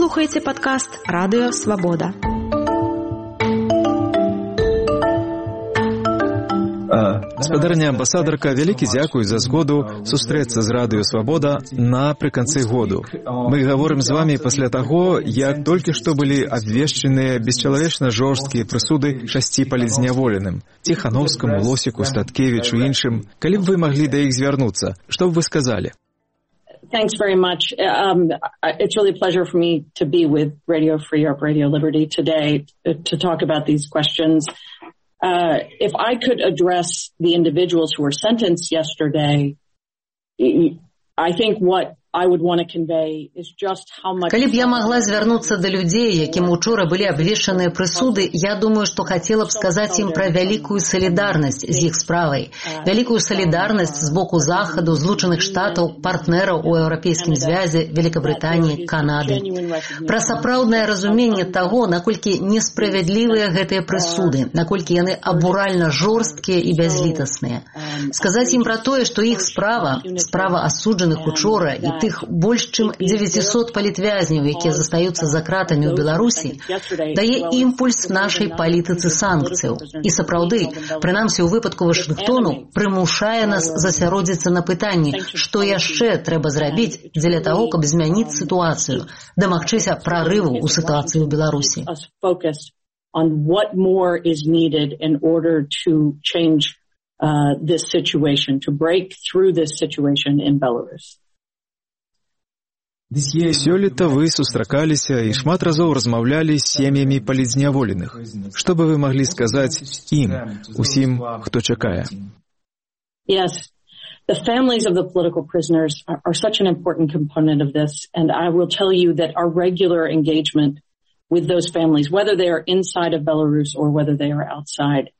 слухаеце падкаст «Радыё Свабода». Спадарня амбасадарка, вялікі дзякуй за згоду сустрэцца з Радыё Свабода напрыканцы году. Мы гаворым з вамі пасля таго, як толькі што былі абвешчаныя бесчалавечна жорсткія прысуды 6 палізняволеным – Ціхановскаму, Лосіку, Статкевічу і іншым. Калі б вы маглі да іх звярнуцца, што б вы сказалі? Thanks very much. It's really a pleasure for me to be with Radio Free Europe, Radio Liberty today to talk about these questions. If I could address the individuals who were sentenced yesterday, I think what I would want to convey is just how much... Калі б я магла звярнуцца да людзей, якім учора былі абвешчаныя прысуды, я думаю, што хацела б сказаць ім пра вялікую салідарнасць з іх справай, вялікую салідарнасць з боку Захаду, Злучаных Штатаў, партнераў у Еўрапейскім звязе, Великабрытаніі, Канады. Пра сапраўднае разуменне таго, наколькі несправядлівыя гэтыя прысуды, наколькі яны абуральна жорсткія і бязлітасныя. Сказаць ім пра тое, што іх справа асуджаных учора і тых больш чым 900 палітвязняў, якія застаюцца за кратамі ў Беларусі, дае імпульс нашай палітыцы санкцыяў. І сапраўды, прынамсі ў выпадку Вашынгтону, прымушае нас засяродзіцца на пытанні, што яшчэ трэба зрабіць дзеля таго, каб змяніць сітуацыю, дамагчыся прарыву ў сітуацыі ў Беларусі. On what more is needed in order to change this situation, to break through this situation in Belarus. Сёлета вы сустракаліся і шмат разоў размаўлялі з сем'ямі палізняволеных. Што бы вы маглі сказаць ім, усім, хто чакае? Yes, the families of the political prisoners are such an important component of this, and I will tell you that our regular engagement with those families, whether they are inside of Belarus or whether they are outside,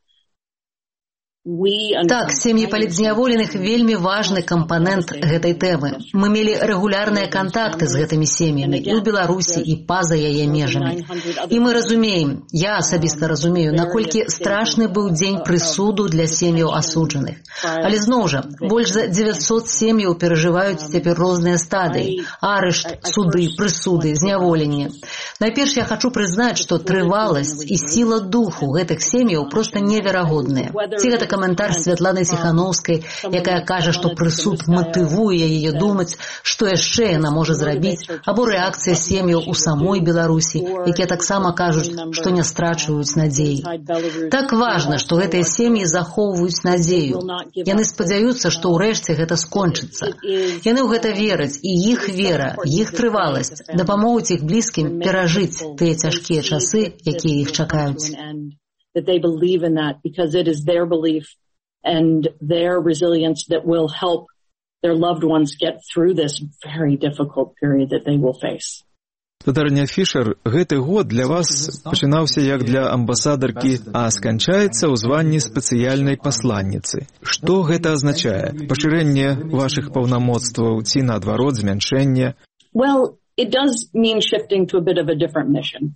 Так, сем'і палітзняволеных вельмі важны кампанент гэтай тэмы. Мы мелі рэгулярныя кантакты з гэтымі сем'ямі і ў Беларусі, і па-за яе межамі. І мы разумеем, я асабіста разумею, наколькі страшны быў дзень прысуду для сем'яў асуджаных. Але зноў жа, больш за 900 сем'яў перажываюць цяпер розныя стадыі: арышт, суды, прысуды, зняволенне. Найперш я хачу прызнаць, што трываласць і сіла духу гэтых сем'яў проста неверагодныя. Ці гэта каментар Святланы Ціхановскай, якая кажа, што прысуд матывуе яе думаць, што яшчэ яна можа зрабіць, або рэакцыя сем'яў у самой Беларусі, якія таксама кажуць, што не страчваюць надзеі. Так важна, што гэтыя сем'і захоўваюць надзею. Яны спадзяюцца, што ўрэшце гэта скончыцца. Яны ў гэта вераць, і іх вера, іх трываласць дапамогуць іх блізкім перажыць тыя цяжкія часы, якія іх чакаюць. That they believe in that because it is their belief and their resilience that will help their loved ones get through this very difficult period that they will face. Спадарня Фішер, гэты год для вас пачынаўся як для амбасадаркі, а сканчаецца ў званні спецыяльнай пасланніцы. Што гэта азначае? Пашырэнне вашых паўнамоцтваў ці, наадварот, змяншэнне? Well, it does mean shifting to a bit of a different mission.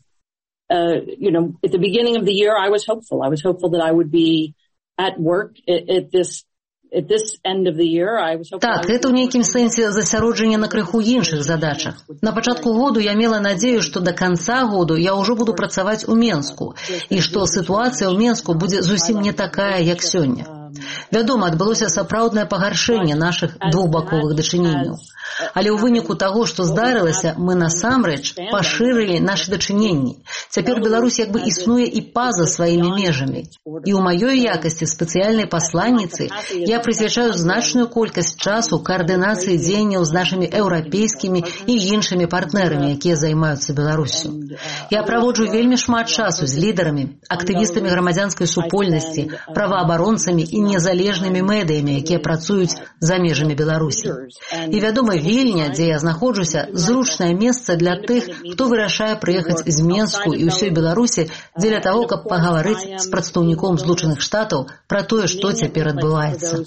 At the beginning of the year, I was hopeful. I was hopeful that I would be at work at this end of the year. I was hopeful. Так, гэта ў нейкім сэнсе засяроджанне на крыху іншых задачах. На пачатку году я мела надзею, што да канца году я ўжо буду працаваць у Менску, і што сітуацыя ў Менску будзе зусім не такая, як сёння. Вядома, адбылося сапраўднае пагаршэнне нашых двухбаковых дачыненняў. Але ў выніку таго, што здарылася, мы насамрэч пашырылі нашы дачыненні. Цяпер Беларусь як бы існуе і па-за сваімі межамі. І ў маёй якасці спецыяльнай пасланніцы я прысвячаю значную колькасць часу каардынацыі дзеянняў з нашымі еўрапейскімі і іншымі партнерамі, якія займаюцца Беларуссю. Я праводжу вельмі шмат часу з лідарамі, актывістамі грамадзянскай супольнасці, праваабаронцамі і незалежнымі медыямі, якія працуюць за межамі Беларусі. І, вядома, Вільня, дзе я знаходжуся, зручнае месца для тых, хто вырашае прыехаць з Менску і ўсёй Беларусі дзеля таго, каб пагаварыць з прадстаўніком Злучаных Штатаў пра тое, што цяпер адбываецца.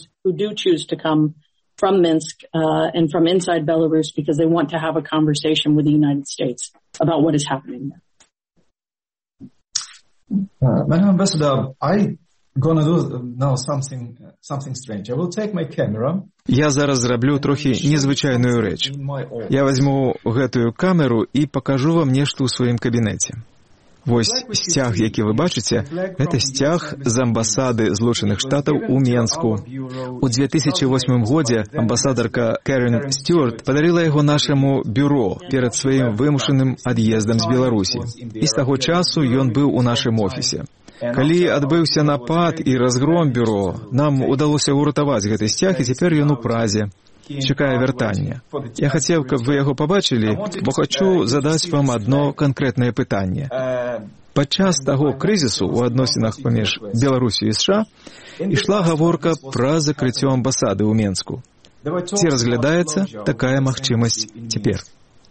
From Minsk and from inside Belarus because they want to have a conversation with the United States about what is happening there. Madam Ambassador, I Я зараз зраблю трохі незвычайную рэч. Я возьму гэтую камеру і пакажу вам нешта ў сваім кабінеце. Вось сцяг, які вы бачыце, гэта сцяг з амбасады Злучаных Штатаў у Менску. У 2008 годзе амбасадарка Кэрин Стюарт падарыла яго нашаму бюро перад сваім вымушаным ад'ездам з Беларусі. І з таго часу ён быў у нашым офісе. Калі адбыўся напад і разгром бюро, нам удалося ўратаваць гэты сцяг, і цяпер ён у Празе. Чакае вяртання. Я хацеў, каб вы яго пабачылі, бо хачу задаць вам адно канкрэтнае пытанне. Падчас таго крызісу ў адносінах паміж Беларусю і США ішла гаворка пра закрыццё амбасады ў Менску. Ці разглядаецца такая магчымасць цяпер?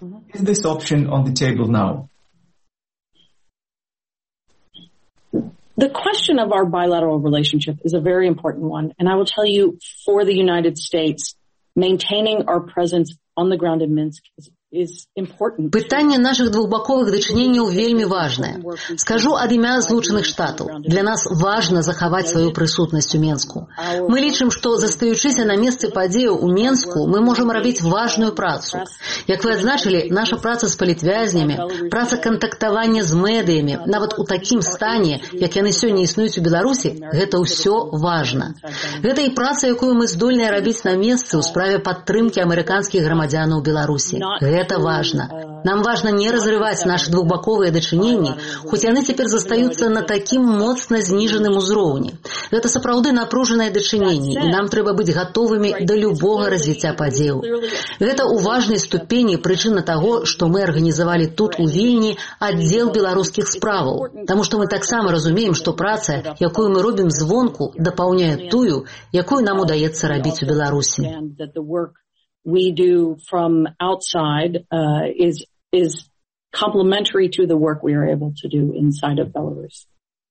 The question of our bilateral relationship is a very important one, and I will tell you, for the United States, maintaining our presence on the ground in Minsk is important. Пытанне нашых двухбаковых дачыненняў вельмі важнае. Скажу ад імя Злучаных Штатаў. Для нас важна захаваць сваю прысутнасць у Менску. Мы лічым, што, застаючыся на месцы падзеяў у Менску, мы можам рабіць важную працу. Як вы адзначылі, наша праца з палітвязнямі, праца кантактавання з медыямі, нават у такім стане, як яны сёння існуюць у Беларусі, гэта ўсё важна. Гэта і праца, якую мы здольныя рабіць на месцы ў справе падтрымкі амерыканскіх грамадзянаў Беларусі. Гэта важна. Нам важна не разрываць наши двухбаковыя дачыненні, хоць яны цяпер застаюцца на такім моцна зніжаным узроўні. Гэта сапраўды напружанае дачыненне, і нам трэба быць гатовымі да любога развіцця падзеяў. Гэта ў важнай ступені прычына таго, што мы арганізавалі тут у Вільні аддзел беларускіх справаў, таму што мы таксама разумеем, што праца, якую мы робім звонку, дапаўняе тую, якую нам удаецца рабіць у Беларусі. We do from outside is complementary to the work we are able to do inside of Belarus.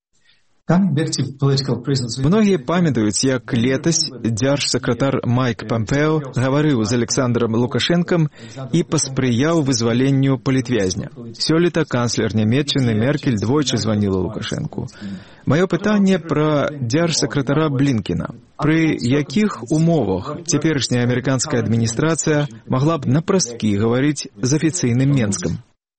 Многія памятаюць, як летась дзяржсакратар Майк Пампео гаварыў з Александром Лукашенком і паспрыяў вызваленню палітвязня. Сёлета канцлер Нямецчыны Меркель двойчы званіла Лукашенку. Маё пытанне пра дзяржсакратара Блінкена. Пры якіх умовах цяперашняя амерыканская адміністрацыя магла б напрасткі гаварыць з афіцыйным Менскам?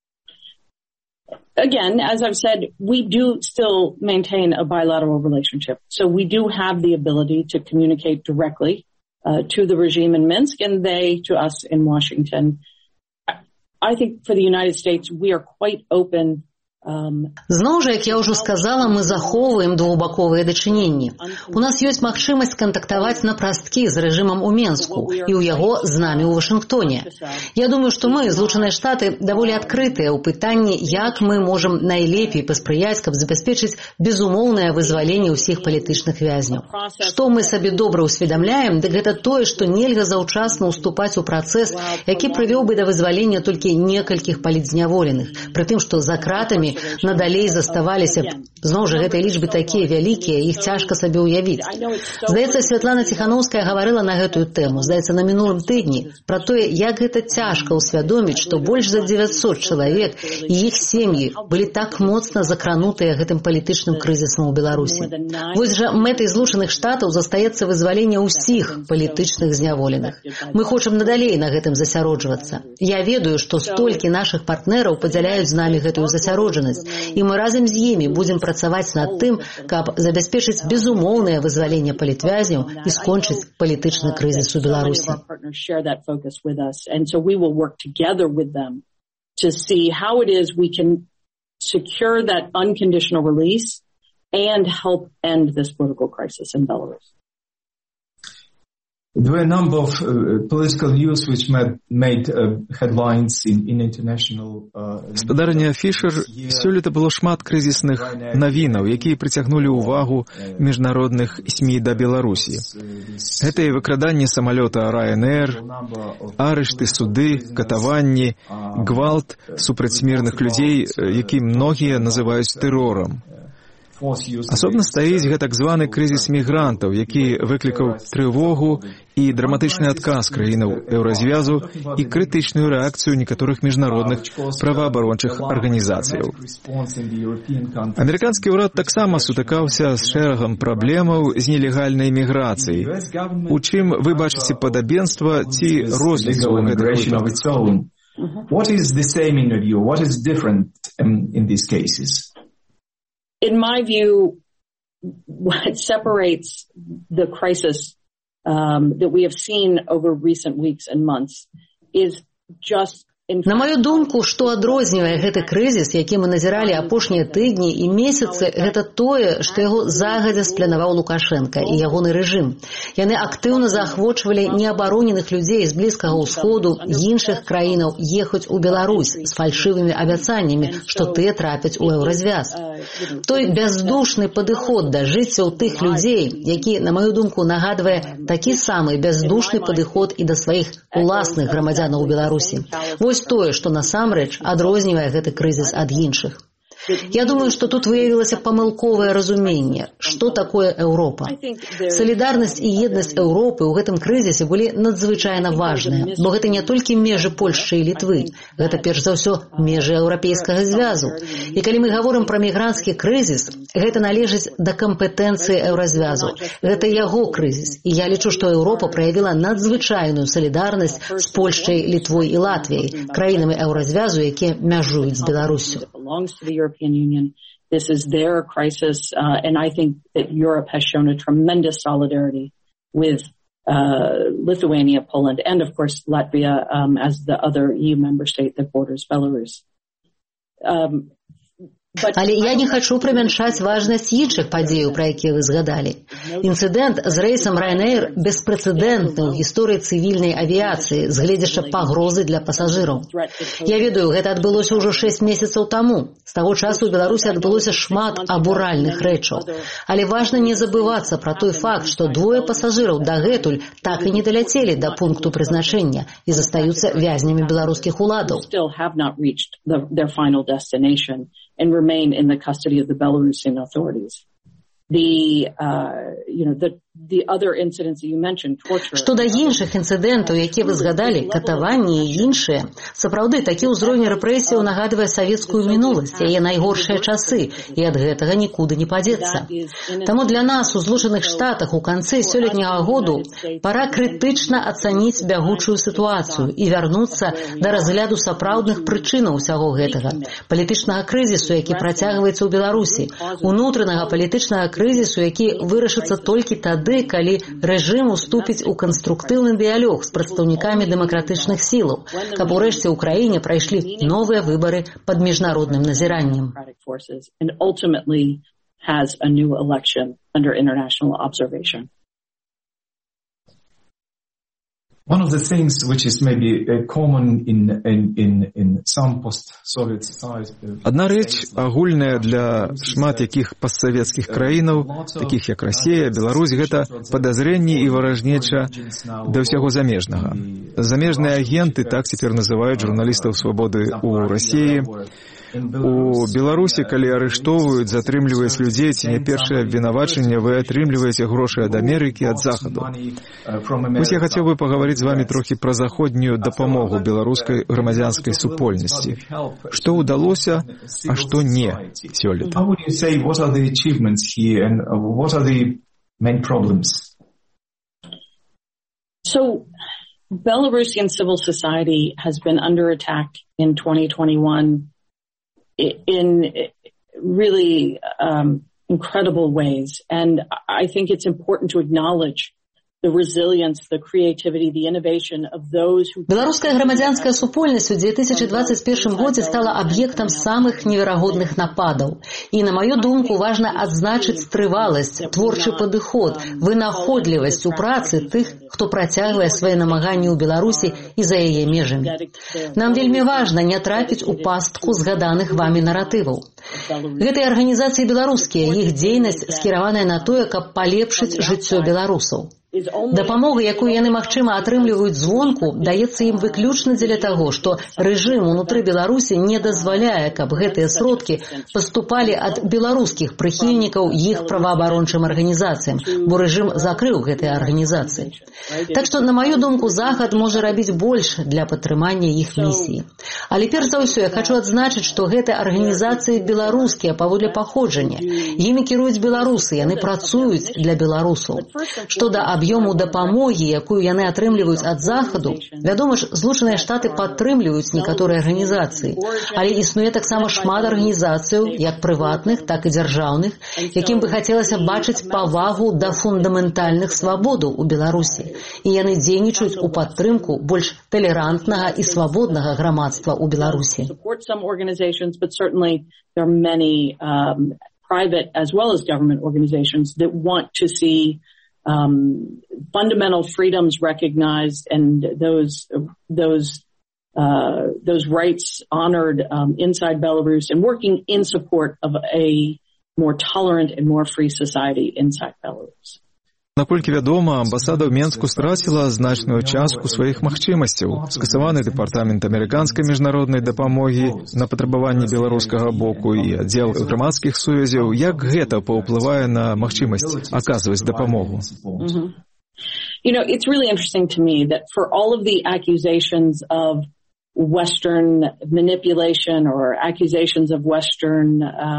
Again, as I've said, we do still maintain a bilateral relationship. So we do have the ability to communicate directly to the regime in Minsk and they to us in Washington. I think for the United States, we are quite open. Зноў жа, як я ўжо сказала, мы захоўваем двухбаковыя дачыненні. У нас ёсць магчымасць кантактаваць напрасткі з рэжымам у Менску і ў яго з намі ў Вашынгтоне. Я думаю, што мы, Злучаныя Штаты, даволі адкрытыя ў пытанні, як мы можам найлепей паспрыяць, каб забяспечыць безумоўнае вызваленне ўсіх палітычных вязняў. Што мы сабе добра ўсведамляем, дык гэта тое, што нельга заўчасна ўступаць у працэс, які прывёў бы да вызвалення толькі некалькіх палітзняволеных, пры тым, што за кратамі надалей заставаліся, зноў жа, гэтыя лічбы такія вялікія, іх цяжка сабе ўявіць. Здаецца, Святлана Ціхановская гаварыла на гэтую тэму, здаецца, на мінулым тыдні, пра тое, як гэта цяжка ўсвядоміць, што больш за 900 чалавек і іх сем'і былі так моцна закранутыя гэтым палітычным крызісам у Беларусі. Вось жа мэтай Злучаных Штатаў застаецца вызваленне ўсіх палітычных зняволеных. Мы хочам надалей на гэтым засяроджвацца. Я ведаю, што столькі нашых партнераў падзяляюць з намі гэтую засяроджанасць, і мы разам з імі будзем працаваць над тым, каб забяспечыць безумоўнае вызваленне палітвязняў і скончыць палітычны крызіс у Беларусі. There were a number of political news which made headlines in international. Спадарня Фішер, сёлета было шмат крызісных навінаў, якія прыцягнулі ўвагу міжнародных СМІ да Беларусі. Гэта і выкраданне самалёта Ryanair, арышты, суды, катаванні, гвалт супраць мірных людзей, які многія называюць тэрорам. Асобна стаіць гэтак званы крызіс мігрантаў, які выклікаў трывогу і драматычны адказ краінаў еўразвязу і крытычную рэакцыю некаторых міжнародных праваабарончых арганізацыяў. Амерыканскі ўрад таксама сутыкаўся з шэрагам праблемаў з нелегальнай міграцыяй. У чым вы бачыце падабенства ці розніцу ў гэтых выпадках? What is the same in your view? What is different in these cases? In my view, what separates the crisis that we have seen over recent weeks and months is just На маю думку, што адрознівае гэты крызіс, які мы назіралі апошнія тыдні і месяцы, гэта тое, што яго загадзя спланаваў Лукашенка і ягоны рэжым. Яны актыўна заахвочвалі неабароненых людзей з Блізкага ўсходу, іншых краінаў ехаць у Беларусь з фальшывымі абяцаннямі, што тыя трапяць у еўразвяз. Той бяздушны падыход да жыцця ў тых людзей, які, на маю думку, нагадвае такі самы бяздушны падыход і да сваіх уласных грамадзянаў у Беларусі. Вось тое, што насамрэч адрознівае гэты крызіс ад іншых. Я думаю, што тут выявілася памылковае разуменне, што такое Еўропа. Салідарнасць і еднасць Еўропы ў гэтым крызісе былі надзвычайна важныя, бо гэта не толькі межы Польшчы і Літвы, гэта перш за ўсё межы Еўрапейскага звязу. І калі мы гаворым пра мігранцкі крызіс, гэта належыць да кампетэнцыі Еўразвязу. Гэта яго крызіс. І я лічу, што Еўропа праявіла надзвычайную салідарнасць з Польшчай, Літвой і Латвіяй, краінамі Еўразвязу, якія мяжуюць з Беларуссю. Union. This is their crisis, and I think that Europe has shown a tremendous solidarity with Lithuania, Poland, and of course Latvia as the other EU member state that borders Belarus. Але я не хачу прымяншаць важнасць іншых падзеяў, пра якія вы згадалі. Інцыдэнт з рэйсам Ryanair беспрэцэдэнтны ў гісторыі цывільнай авіяцыі з гледзяча пагрозы для пасажыраў. Я ведаю, гэта адбылося ўжо 6 месяцаў таму. З таго часу ў Беларусі адбылося шмат абуральных рэчаў. Але важна не забывацца пра той факт, што 2 пасажыраў дагэтуль так і не даляцелі да пункту прызначэння і застаюцца вязнямі беларускіх уладаў. And remain in the custody of the Belarusian authorities. The other incidents that you mentioned, torture. Што да іншых інцыдэнтаў, якія вы згадалі, катаванні і іншыя, сапраўды, такі ўзровень рэпрэсіяў нагадвае савецкую мінуласць, яе найгоршыя часы, і ад гэтага нікуды не падзецца. Таму для нас у Злучаных Штатах у канцы сёлетняга году пара крытычна ацаніць бягучую сітуацыю і вярнуцца да разгляду сапраўдных прычынаў усяго гэтага. Палітычнага крызісу, які працягваецца ў Беларусі, унутранага палітычнага крызісу, які вырашыцца толькі тады, калі рэжым уступіць у канструктыўны дыялог з прадстаўнікамі дэмакратычных сілаў, каб урэшце ў краіне прайшлі новыя выбары пад міжнародным назіраннем. One of the things which is maybe common in some post-Soviet societies. Адна рэч агульная для шмат якіх постсавецкіх краінаў, такіх як Расія, Беларусь, гэта падазрэнні і варажнеча да ўсяго замежнага. Замежныя агенты, так цяпер называюць журналістаў свабоды ў Расіі. У Беларусі, калі арыштоўваюць, затрымліваюць людзей, ці не першае абвінавачанне, вы атрымліваеце грошы ад Амерыкі, ад Захаду. Вось я хацеў бы пагаварыць з вамі трохі пра заходнюю дапамогу беларускай грамадзянскай супольнасці. Што ўдалося, а што не сёлета? How would you say, what are the achievements here and what are the main problems? So, Belarusian civil society has been under attack in 2021 in really incredible ways. And I think it's important to acknowledge the resilience, the creativity, the innovation of those who... Беларуская грамадзянская супольнасць у 2021 годзе стала аб'ектам самых неверагодных нападаў. І, на маю думку, важна адзначыць трываласць, творчы падыход, вынаходлівасць у працы тых, хто працягвае свае намаганні ў Беларусі і за яе межамі. Нам вельмі важна не трапіць у пастку згаданых вамі наратываў. Гэтыя арганізацыі беларускія, іх дзейнасць скіраваная на тое, каб палепшыць жыццё беларусаў. Дапамога, якую яны, магчыма, атрымліваюць звонку, даецца ім выключна дзеля таго, што рэжым унутры Беларусі не дазваляе, каб гэтыя сродкі паступалі ад беларускіх прыхільнікаў іх праваабарончым арганізацыям, бо рэжым закрыў гэтыя арганізацыі. Так што, на маю думку, Захад можа рабіць больш для падтрымання іх місіі. Але перш за ўсё я хачу адзначыць, што гэтыя арганізацыі беларускія паводле паходжання. Імі кіруюць беларусы, яны працуюць для беларусаў. Што да аб'ёму дапамогі, якую яны атрымліваюць ад Захаду, вядома ж, Злучаныя Штаты падтрымліваюць некаторыя арганізацыі, але існуе таксама шмат арганізацыяў, як прыватных, так і дзяржаўных, якім бы хацелася бачыць павагу да фундаментальных свабодаў у Беларусі, і яны дзейнічаюць у падтрымку больш талерантнага і свабоднага грамадства ў Беларусі. Private as well as government organizations that want to see fundamental freedoms recognized and those rights honored inside Belarus and working in support of a more tolerant and more free society inside Belarus. Наколькі вядома, амбасада ў Менску страціла значную частку сваіх магчымасцяў. Скасаваны дэпартамент амерыканскай міжнароднай дапамогі на патрабаванні беларускага боку і аддзел грамадскіх сувязяў. Як гэта паўплывае на магчымасць аказваць дапамогу? You know, it's really interesting to me that for all of the accusations of Western manipulation or accusations of Western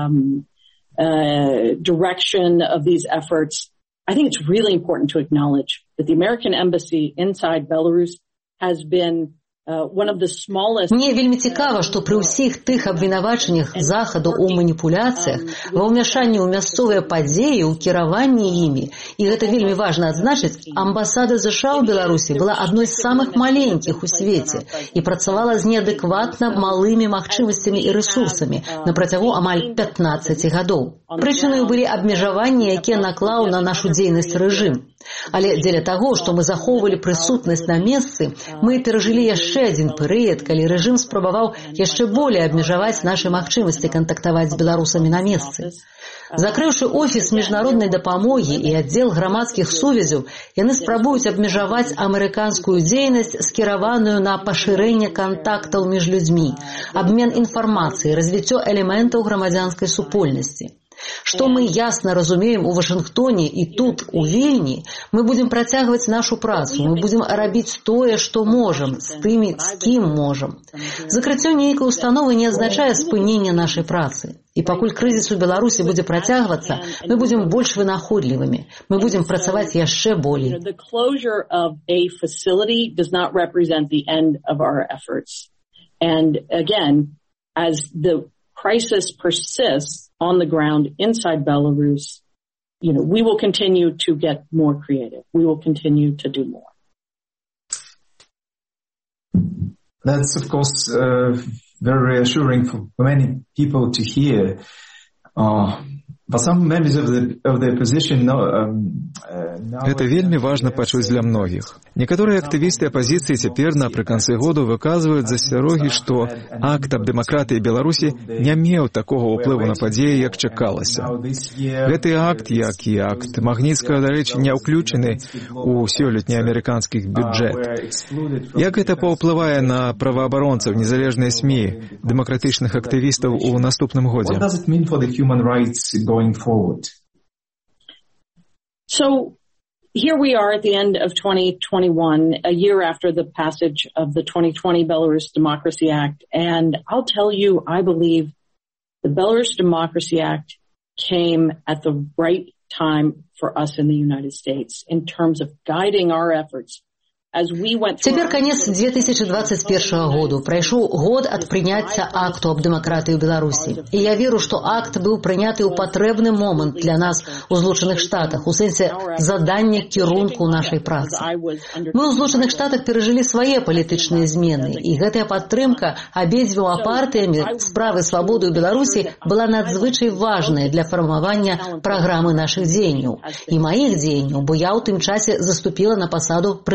direction of these efforts, I think it's really important to acknowledge that the American embassy inside Belarus has been one of the smallest... Мне вельмі цікава, што пры ўсіх тых абвінавачаннях Захаду ў маніпуляцыях, ва ўмяшанні ў мясцовыя падзеі, ў кіраванні імі, і гэта вельмі важна адзначыць, амбасада США ў Беларусі была адной з самых маленькіх у свеце і працавала з неадэкватна малымі магчымасцямі і рэсурсамі на працягу амаль 15 гадоў. Прычынаю былі абмежаванні, якія наклаў на нашу дзейнасць рэжым. Але дзеля таго, што мы захоўвалі прысутнасць на месцы, мы перажылі яшчэ адзін перыяд, калі рэжым спрабаваў яшчэ болей абмежаваць нашы магчымасці кантактаваць з беларусамі на месцы. Закрыўшы офіс міжнароднай дапамогі і аддзел грамадскіх сувязяў, яны спрабуюць абмежаваць амерыканскую дзейнасць, скіраваную на пашырэнне кантактаў між людзьмі, абмен інфармацыі, развіццё элементаў грамадзянскай супольнасці. Што мы ясна разумеем у Вашынгтоне і тут, у Вільні, мы будзем працягваць нашу працу, мы будзем рабіць тое, што можам, з тымі, з кім можам. Закрыццё нейкай установы не азначае спынення нашай працы. І пакуль крызіс у Беларусі будзе працягвацца, мы будзем больш вынаходлівымі, мы будзем працаваць яшчэ болей. The closure of a facility does not represent the end of our efforts. And again, as the crisis persists on the ground inside Belarus, you know, we will continue to get more creative. We will continue to do more. That's, of course, very reassuring for many people to hear. But some members of the opposition Гэта вельмі важна пачуць для многіх. Некаторыя актывісты апазіцыі цяпер напрыканцы году выказваюць засцярогі, што акт аб дэмакратыі Беларусі не меў такога ўплыву на падзеі, як чакалася. Гэты акт, як і акт Магніцкага, дарэчы, не ўключаны ў сёлетні амерыканскі бюджэт. Як гэта паўплывае на праваабаронцаў, незалежныя СМІ, дэмакратычных актывістаў у наступным годзе? What does it mean for the human rights going forward? So here we are at the end of 2021, a year after the passage of the 2020 Belarus Democracy Act. And I'll tell you, I believe the Belarus Democracy Act came at the right time for us in the United States in terms of guiding our efforts. Цяпер канец 2021 году. Прайшоў год ад прыняцця акту аб дэмакратыі ў Беларусі. І я веру, што акт быў прыняты ў патрэбны момант для нас у Злучаных Штатах, у сэнсе задання кірунку нашай працы. Мы ў Злучаных Штатах перажылі свае палітычныя змены, і гэтая падтрымка абедзвюма партыямі справы свабоды ў Беларусі была надзвычай важная для фармавання праграмы нашых дзеянняў і маіх дзеянняў, бо я ў тым часе заступіла на пасаду прызначаная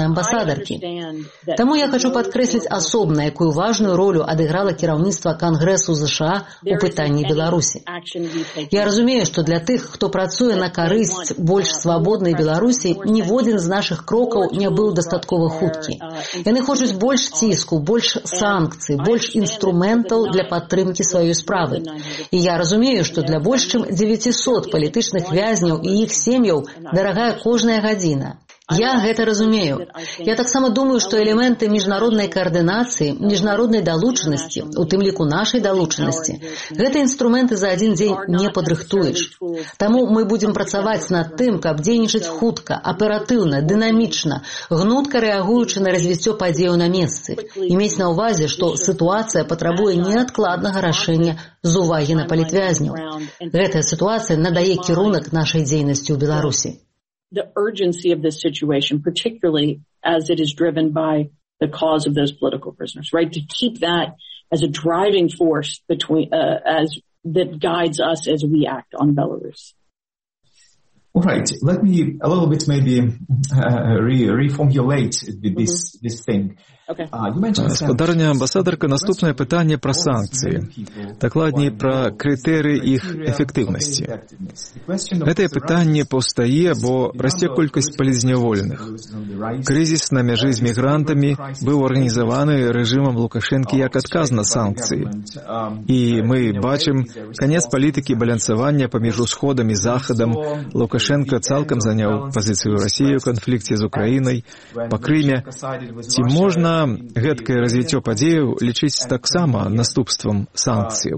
галоўнай амбасадаркі. Таму я хочу падкрэсліць асобна, якую важную ролю адыграла кіраўніцтва Кангрэсу ЗША у пытанні Беларусі. Я разумею, што для тых, хто працуе на карысць больш свабоднай Беларусі, ніводзін з нашых крокаў не быў дастаткова хуткі. Яны хочуць больш ціску, больш санкцый, больш інструментаў для падтрымкі сваёй справы. І я разумею, што для больш чым 900 палітычных вязняў і іх сем'яў дарагая кожная гадзіна. Я гэта разумею. Я таксама думаю, што элементы міжнароднай каардынацыі, міжнароднай далучанасці, у тым ліку нашай далучанасці, гэта інструменты за адзін дзень не падрыхтуеш. Таму мы будзем працаваць над тым, каб дзейнічаць хутка, аператыўна, дынамічна, гнутка рэагуючы на развіццё падзеяў на месцы. І мець на ўвазе, што сітуацыя патрабуе неадкладнага рашэння з увагі на палітвязняў. Гэтая сітуацыя надае кірунак нашай дзейнасці ў Беларусі. The urgency of this situation, particularly as it is driven by the cause of those political prisoners, right? To keep that as a driving force that guides us as we act on Belarus. All right. Let me a little bit maybe reformulate this thing. Гаспадарня амбасадарка, наступнае пытанне пра санкцыі. Дакладней, пра крытэрыі іх эфектыўнасці. Гэтае пытанне паўстае, бо расце колькасць палізняволеных. Крызіс на мяжы з мігрантамі быў арганізаваны рэжымам Лукашэнкі як адказ на санкцыі. І мы бачым канец палітыкі балянсавання паміж усходам і захадам. Лукашенко цалкам заняў пазіцыю Расіі ў канфлікце з Украінай, па Крыме. Ці можна гэткае развіццё падзеяў лічыць таксама наступствам санкцыяў?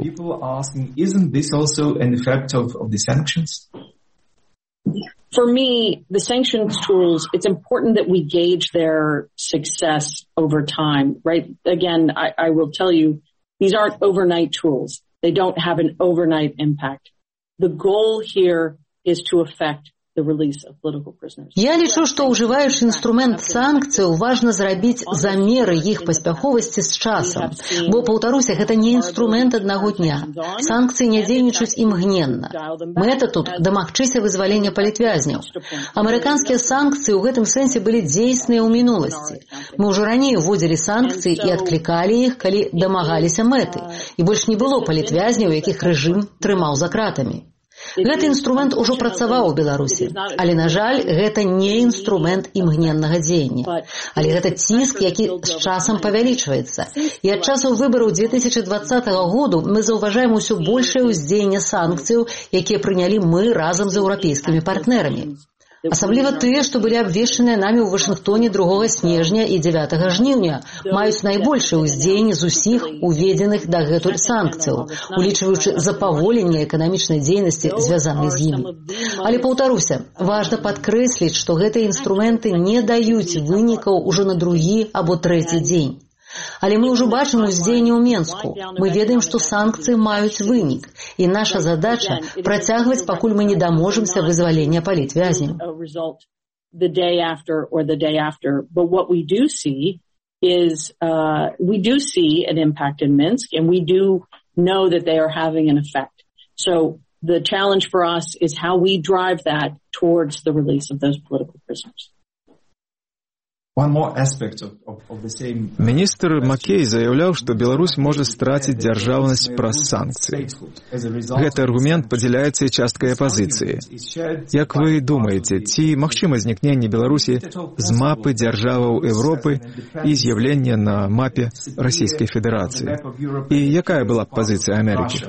For me, the sanctions tools, it's important that we gauge their success over time, right? Again, I will tell you, these aren't overnight tools. They don't have an overnight impact. The goal here is to affect the release of political prisoners. Я лічу, што ўжываючы інструмент санкцыяў, важна зрабіць замеры іх паспяховасці з часам. Бо, паўтаруся, гэта не інструмент аднаго дня. Санкцыі не дзейнічаюць імгненна. Мэта тут дамагчыся вызвалення палітвязняў. Амерыканскія санкцыі ў гэтым сэнсе былі дзейсныя ў мінуласці. Мы ўжо раней уводзілі санкцыі і адклікалі іх, калі дамагаліся мэты. І больш не было палітвязняў, якіх рэжым трымаў за кратамі. Гэты інструмент ужо працаваў у Беларусі, але, на жаль, гэта не інструмент імгненнага дзеяння. Але гэта ціск, які з часам павялічваецца. І ад часу выбараў 2020 году мы заўважаем усё большае ўздзеянне санкцыяў, якія прынялі мы разам з еўрапейскімі партнерамі. Асабліва тыя, што былі абвешчаныя намі ў Вашынгтоне 2 снежня і 9 жніўня, маюць найбольшае ўздзеянне з усіх уведзеных дагэтуль санкцыяў, улічваючы запаволенне эканамічнай дзейнасці, звязанай з імі. Але, паўтаруся, важна падкрэсліць, што гэтыя інструменты не даюць вынікаў ужо на другі або трэці дзень. Але мы ўжо бачым уздзеянне ў Менску. Мы ведаем, што санкцыі маюць вынік. І наша задача працягваць, пакуль мы не даможамся вызвалення палітвязняў. The day after or the day after. But what we do see is we do see an impact in Minsk, and we do know that they are having an effect. So the challenge for us is how we drive that towards the release of those political prisoners. Міністр Маккей заяўляў, што Беларусь можа страціць дзяржаўнасць праз санкцыі. Гэты аргумент падзяляецца і часткай апазіцыі. Як вы думаеце, ці магчыма знікненне Беларусі з мапы дзяржаваў Еўропы і з'яўленне на мапе Расійскай Федэрацыі? І якая была б пазіцыя Амерыкі?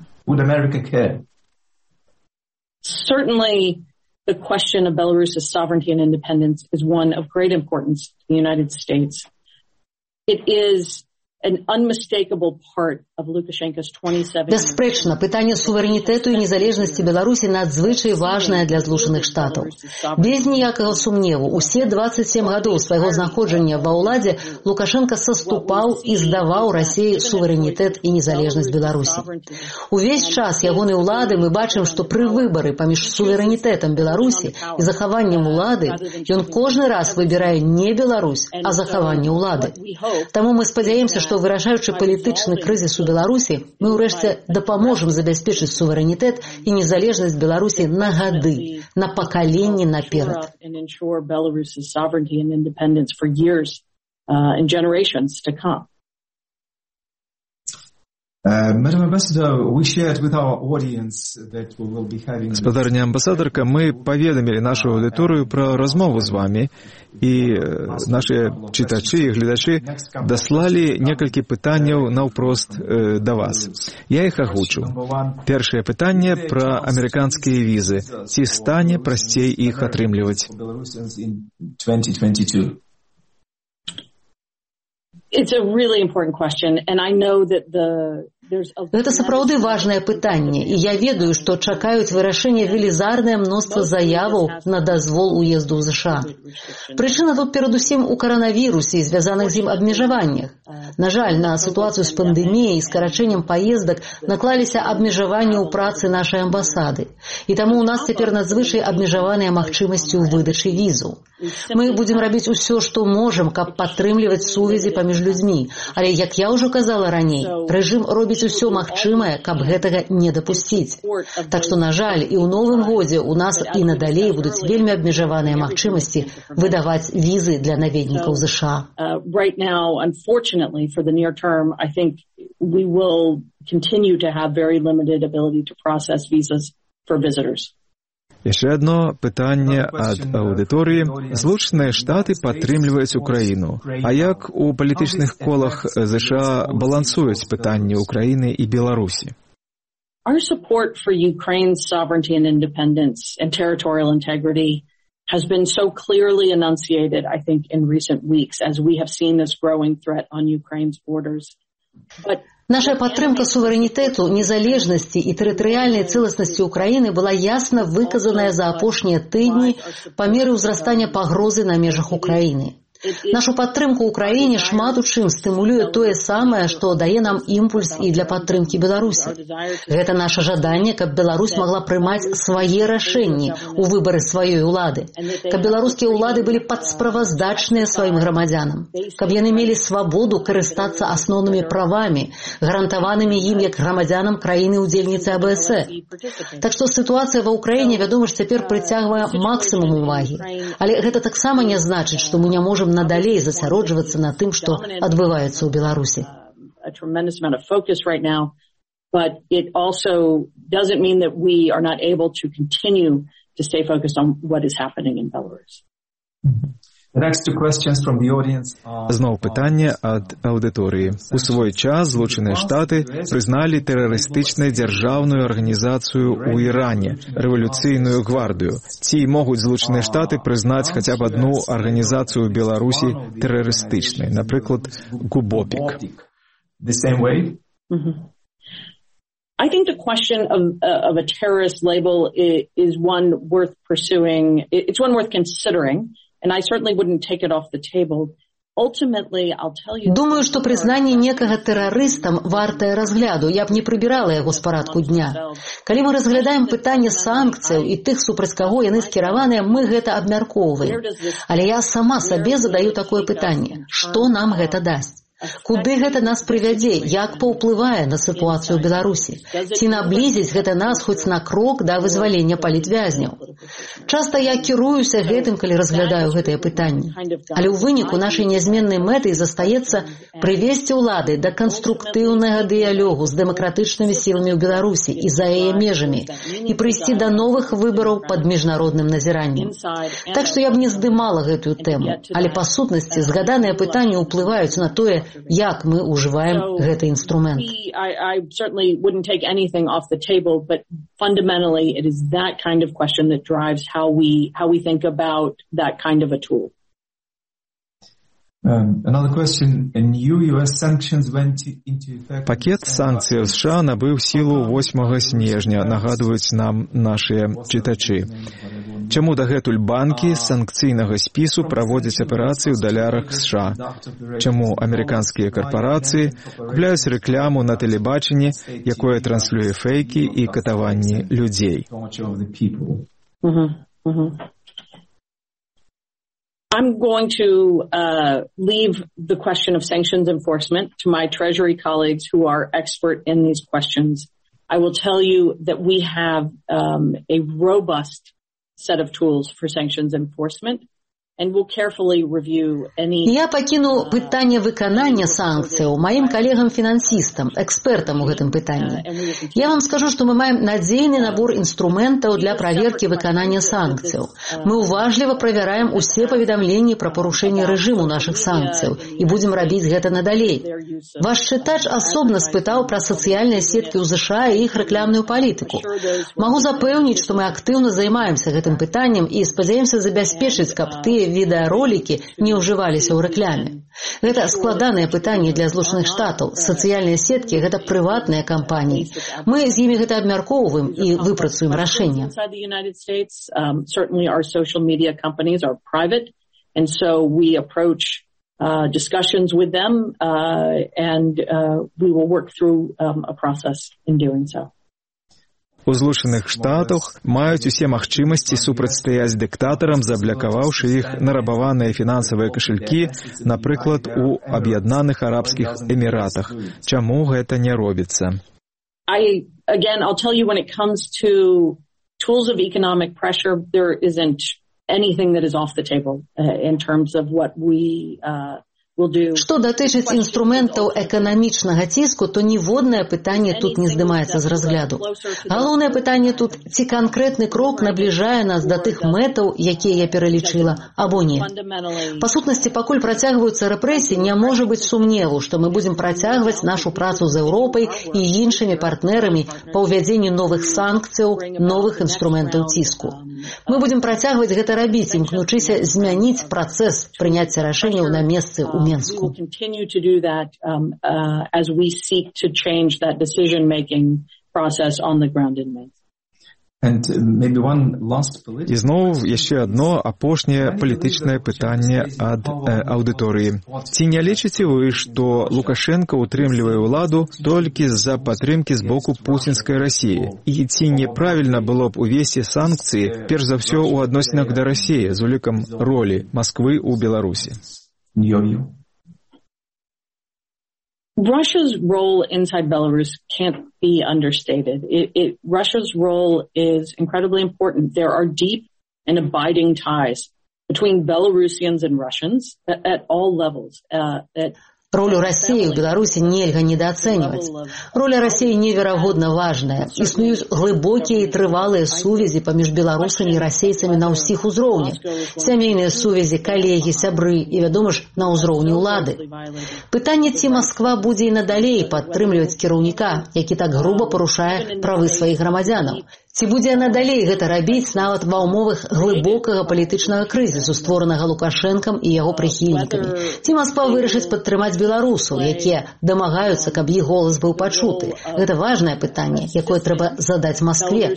Certainly, the question of Belarus's sovereignty and independence is one of great importance to the United States. It is an unmistakable part of Lukashenko's 27 years. Бясспрэчна, пытанне суверэнітэту і незалежнасці Беларусі надзвычай важнае для Злучаных Штатаў. Без ніякага сумневу, усе 27 гадоў свайго знаходжання ва ўладзе Лукашенко саступаў і здаваў Расіі суверэнітэт і незалежнасць Беларусі. Увесь час ягонай улады мы бачым, што пры выбары паміж суверэнітэтам Беларусі і захаваннем улады ён кожны раз выбірае не Беларусь, а захаванне улады. Таму мы спадзяемся, што, вырашаючы палітычны крызіс у Беларусі, мы ўрэшце дапаможам забяспечыць суверэнітэт і незалежнасць Беларусі на гады, на пакаленні наперад. Гаспадарня амбасадарка, мы паведамілі нашу аўдыторыю пра размову з вамі, і нашы чытачы і гледачы даслалі некалькі пытанняў наўпрост да вас. Я іх агучу. Першае пытанне пра амерыканскія візы. Ці стане прасцей іх атрымліваць? It's a really important question, and I know that Гэта сапраўды важнае пытанне, і я ведаю, што чакаюць вырашэння велізарнае мноства заяваў на дазвол уезду ў ЗША. Прычына тут перадусім у каранавірусе і звязаных з ім абмежаваннях. На жаль, на сітуацыю з пандэміяй і скарачэннем паездак наклаліся абмежаванні ў працы нашай амбасады. І таму ў нас цяпер надзвычай абмежаваныя магчымасці ў выдачы візу. Мы будзем рабіць усё, што можам, каб падтрымліваць сувязі паміж людзьмі. Але, як я ўжо казала раней, рэжым робіць усё магчымае, каб гэтага не дапусціць. Так што, на жаль, і ў новым годзе у нас і надалей будуць вельмі абмежаваныя магчымасці выдаваць візы для наведнікаў ЗША. Right now, unfortunately, for the near term, I think we will continue to have very limited ability to process visas for visitors. Яшчэ адно пытанне ад аўдыторыі. Злучаныя Штаты падтрымліваюць Украіну. А як у палітычных колах ЗША балансуюць пытанні Украіны і Беларусі? Our support for Ukraine's sovereignty and independence and territorial integrity has been so clearly enunciated, I think, in recent weeks as we have seen this growing threat on Ukraine's borders. But наша падтрымка суверэнітэту, незалежнасці і тэрытарыяльнай цэласнасці ўкраіны была ясна выказаная за апошнія тыдні па меры ўзрастання пагрозы на межах Украіны. Нашу падтрымку ўкраіне шмат у чым стымулюе тое самае, што дае нам імпульс і для падтрымкі Беларусі. Гэта наша жаданне, каб Беларусь магла прымаць свае рашэнні ў выбары сваёй улады, каб беларускія ўлады былі падсправаздачныя сваім грамадзянам, каб яны мелі свабоду карыстацца асноўнымі правамі, гарантаванымі ім як грамадзянам краіны-удзельніцы АБС. Так што сітуацыя ва ўкраіне, вядома ж, цяпер прыцягвае максімум увагі. Але гэта таксама не значыць, што мы не можам надалей засяроджвацца на тым, што адбываецца ў Беларусі. A tremendous amount of focus right now, but it also doesn't mean that we are not able to continue to stay focused on what is happening in Belarus. Зноў пытанне ад аўдыторыі. У свой час Злучаныя Штаты прызналі тэрарыстычнай дзяржаўную арганізацыю ў Іране, рэвалюцыйную гвардыю. Ці могуць Злучаныя Штаты прызнаць хаця б адну арганізацыю ў Беларусі тэрарыстычнай, напрыклад, ГУБОПІК? I think the question of a terrorist label is one worth pursuing. It's one worth considering. And I certainly wouldn't take it off the table. Ultimately, I'll tell you... Думаю, што прызнанне некага тэрарыстам вартае разгляду. Я б не прыбірала яго з парадку дня. Калі мы разглядаем пытанне санкцыяў і тых, супраць каго яны скіраваныя, мы гэта абмяркоўваем. Але я сама сабе задаю такое пытанне. Што нам гэта дасць? Куды гэта нас прывядзе? Як паўплывае на сітуацыю ў Беларусі? Ці наблізіць гэта нас хоць на крок да вызвалення палітвязняў? Часта я кіруюся гэтым, калі разглядаю гэтыя пытанні. Але ў выніку нашай нязменнай мэтай застаецца прывесці ўлады да канструктыўнага дыялогу з дэмакратычнымі сіламі ў Беларусі і за яе межамі і прыйсці да новых выбараў пад міжнародным назіраннем. Так што я б не здымала гэтую тэму, але па сутнасці згаданыя пытанні ўплываюць на тое, як мы ўжываем гэты інструмент. I certainly wouldn't take anything off the table, but fundamentally it is that kind of question that drives how we think about that kind of a tool. Пакет санкцыяў США набыў сілу 8 снежня, нагадваюць нам нашыя чытачы. Чаму дагэтуль банкі з санкцыйнага спісу праводзяць аперацыі ў далярах США? Чаму амерыканскія карпарацыі купляюць рэкляму на тэлебачанні, якое транслюе фейкі і катаванні людзей? I'm going to leave the question of sanctions enforcement to my Treasury colleagues who are expert in these questions. I will tell you that we have a robust set of tools for sanctions enforcement. Я пакіну пытанне выканання санкцыяў маім калегам-фінансістам, экспертам у гэтым пытанні. Я вам скажу, што мы маем надзейны набор інструментаў для праверкі выканання санкцыяў. Мы уважліва правяраем усе паведамленні пра парушэнне рэжыму нашых санкцыяў і будзем рабіць гэта надалей. Ваш чытач асобна спытаў пра сацыяльныя сеткі ў ЗША і іх рэклямную палітыку. Магу запэўніць, што мы актыўна займаемся гэтым пытаннем і спадзяемся забяспечыць, каб тыя відэаролікі не ўжываліся ў рэкляме. Гэта складанае пытанне для Злучаных Штатаў. Сацыяльныя сеткі – гэта прыватныя кампаніі. Мы з імі гэта абмяркоўваем і выпрацуем рашэнне. Discussions with them, and we will work through a process in doing so. У Злучаных Штатах маюць усе магчымасці супрацьстаяць дыктатарам, заблакаваўшы іх нарабаваныя фінансавыя кашелькі, напрыклад, у Аб'яднаных Арабскіх Эміратах. Чаму гэта не робіцца? I'll tell you, when it comes to tools of economic pressure, there isn't anything that is off the table in terms of what we Што датычыць інструментаў эканамічнага ціску, то ніводнае пытанне тут не здымаецца з разгляду. Галоўнае пытанне тут, ці канкрэтны крок набліжае нас да тых мэтаў, якія я пералічыла, або не. Па сутнасці, пакуль працягваюцца рэпрэсіі, не можа быць сумневу, што мы будзем працягваць нашу працу з Еўропай і іншымі партнерамі па ўвядзенню новых санкцыяў, новых інструментаў ціску. Мы будзем працягваць гэта рабіць, імкнучыся змяніць працэс прыняцця рашэнняў на месцы ў Минску. We will continue to do that as we seek to change that decision-making process on the ground in Minsk. І зноў яшчэ адно апошняе палітычнае пытанне ад аўдыторыі. Ці не лічыце вы, што Лукашенко утрымлівае ўладу толькі з-за падтрымкі з боку пуцінскай Расіі? І ці неправільна было б увесці санкцыі, перш за ўсё, у адносінах да Расіі з улікам ролі Масквы ў Беларусі? Russia's role inside Belarus can't be understated. Russia's role is incredibly important. There are deep and abiding ties between Belarusians and Russians at all levels. Ролю России в Беларуси нельга недооценивать. Роль России неверагодна важная. Існуюць глыбокія і трывалыя сувязі паміж беларусамі і расейцамі на ўсіх узроўнях. Сямейныя сувязі, калегі, сябры і, вядома ж, на ўзроўні ўлады. Пытанне, ці Масква будзе і надалей падтрымліваць кіраўніка, які так груба парушае правы сваіх грамадзянаў. Ці будзе надалей гэта рабіць нават ва ўмовах глыбокага палітычнага крызісу, створанага Лукашэнкам і яго прыхільнікамі. Ці Масква вырашыць падтрымаць беларусаў, якія дамагаюцца, каб іх голас быў пачуты. Гэта важнае пытанне, якое трэба задаць Маскве.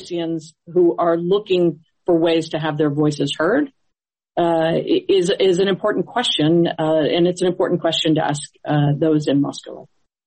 Is an important question, and it's an important question to ask those in Moscow.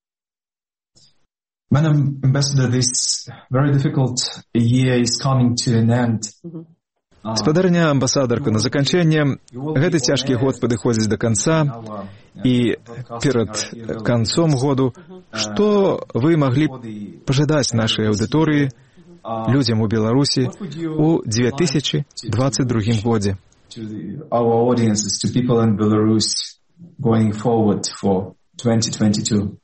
Madam Ambassador, this very difficult year is coming to an end. Спадарня амбасадарка, на заканчэнне, гэты цяжкі год падыходзіць да канца, і перад канцом году, што вы маглі пажадаць нашай аўдыторыі, людзям у Беларусі ў 2022 годзе? Our audiences, to people in Belarus going forward for 2022.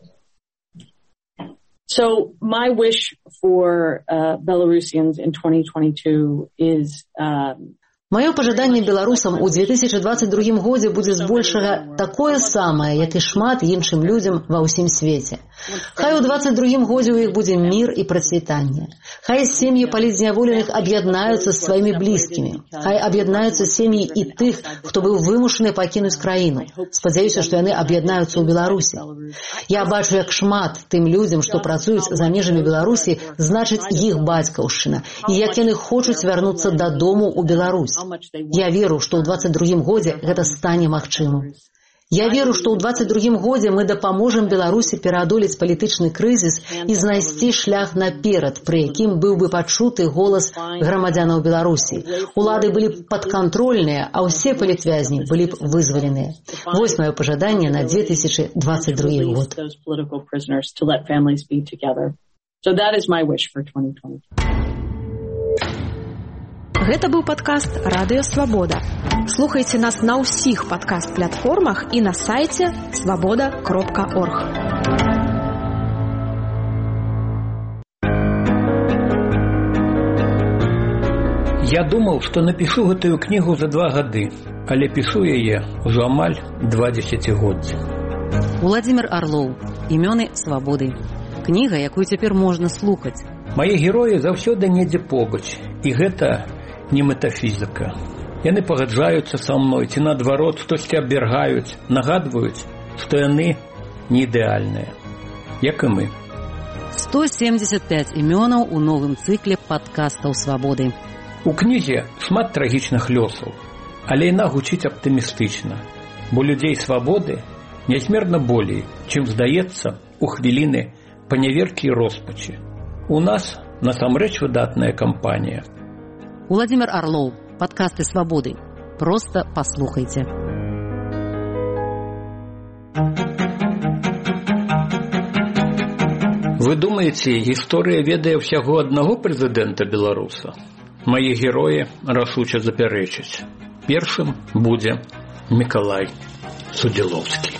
So my wish for Belarusians in 2022 is Маё пажаданне беларусам у 2022 годзе будзе збольшага такое самае, як і шмат іншым людзям ва ўсім свеце. Хай у 2022 годзе ў іх будзе мір і працвітанне. Хай сем'і палітзняволеных аб'яднаюцца з сваімі блізкімі. Хай аб'яднаюцца сем'і і тых, хто быў вымушаны пакінуць краіну. Спадзяюся, што яны аб'яднаюцца ў Беларусі. Я бачу, як шмат тым людзям, што працуюць за межамі Беларусі, значыць іх бацькаўшчына, і як яны хочуць вярнуцца дадому ў Беларусь. Я веру, што ў 2022 годзе гэта стане магчымым. Я веру, што ў 22-м годзе мы дапаможам Беларусі пераадолець палітычны крызіс і знайсці шлях наперад, пры якім быў бы пачуты голас грамадзянаў Беларусі. Улады былі б падкантрольныя, а ўсе палітвязні былі б вызваленыя. Вось маё пажаданне на 2022 год. Гэта быў падкаст «Радыё Свабода». Слухайце нас на ўсіх падкаст-платформах і на сайце svaboda.org. Я думаў, што напішу гэтую кнігу за 2 гады, але пішу яе ўжо амаль 20 годдзя. Уладзімір Арлоў. Імёны свабоды. Кніга, якую цяпер можна слухаць. Мае героі заўсёды недзе побач, і гэта не метафізіка. Яны пагаджаюцца са мной, ці наадварот штосьці абвяргаюць, нагадваюць, што яны не ідэальныя, як і мы. 175 імёнаў у новым цыкле падкастаў свабоды. У кнізе шмат трагічных лёсаў, але яна гучыць аптымістычна, бо людзей свабоды нязмерна болей, чым здаецца у хвіліны паняверкі і роспачы. У нас насамрэч выдатная кампанія. Уладзімір Арлоў. Падкасты свабоды. Проста паслухайце. Вы думаеце, гісторыя ведае ўсяго аднаго прэзідэнта Беларуса? Мае героі рашуча запярэчаць. Першым будзе Мікалай Судзілоўскі.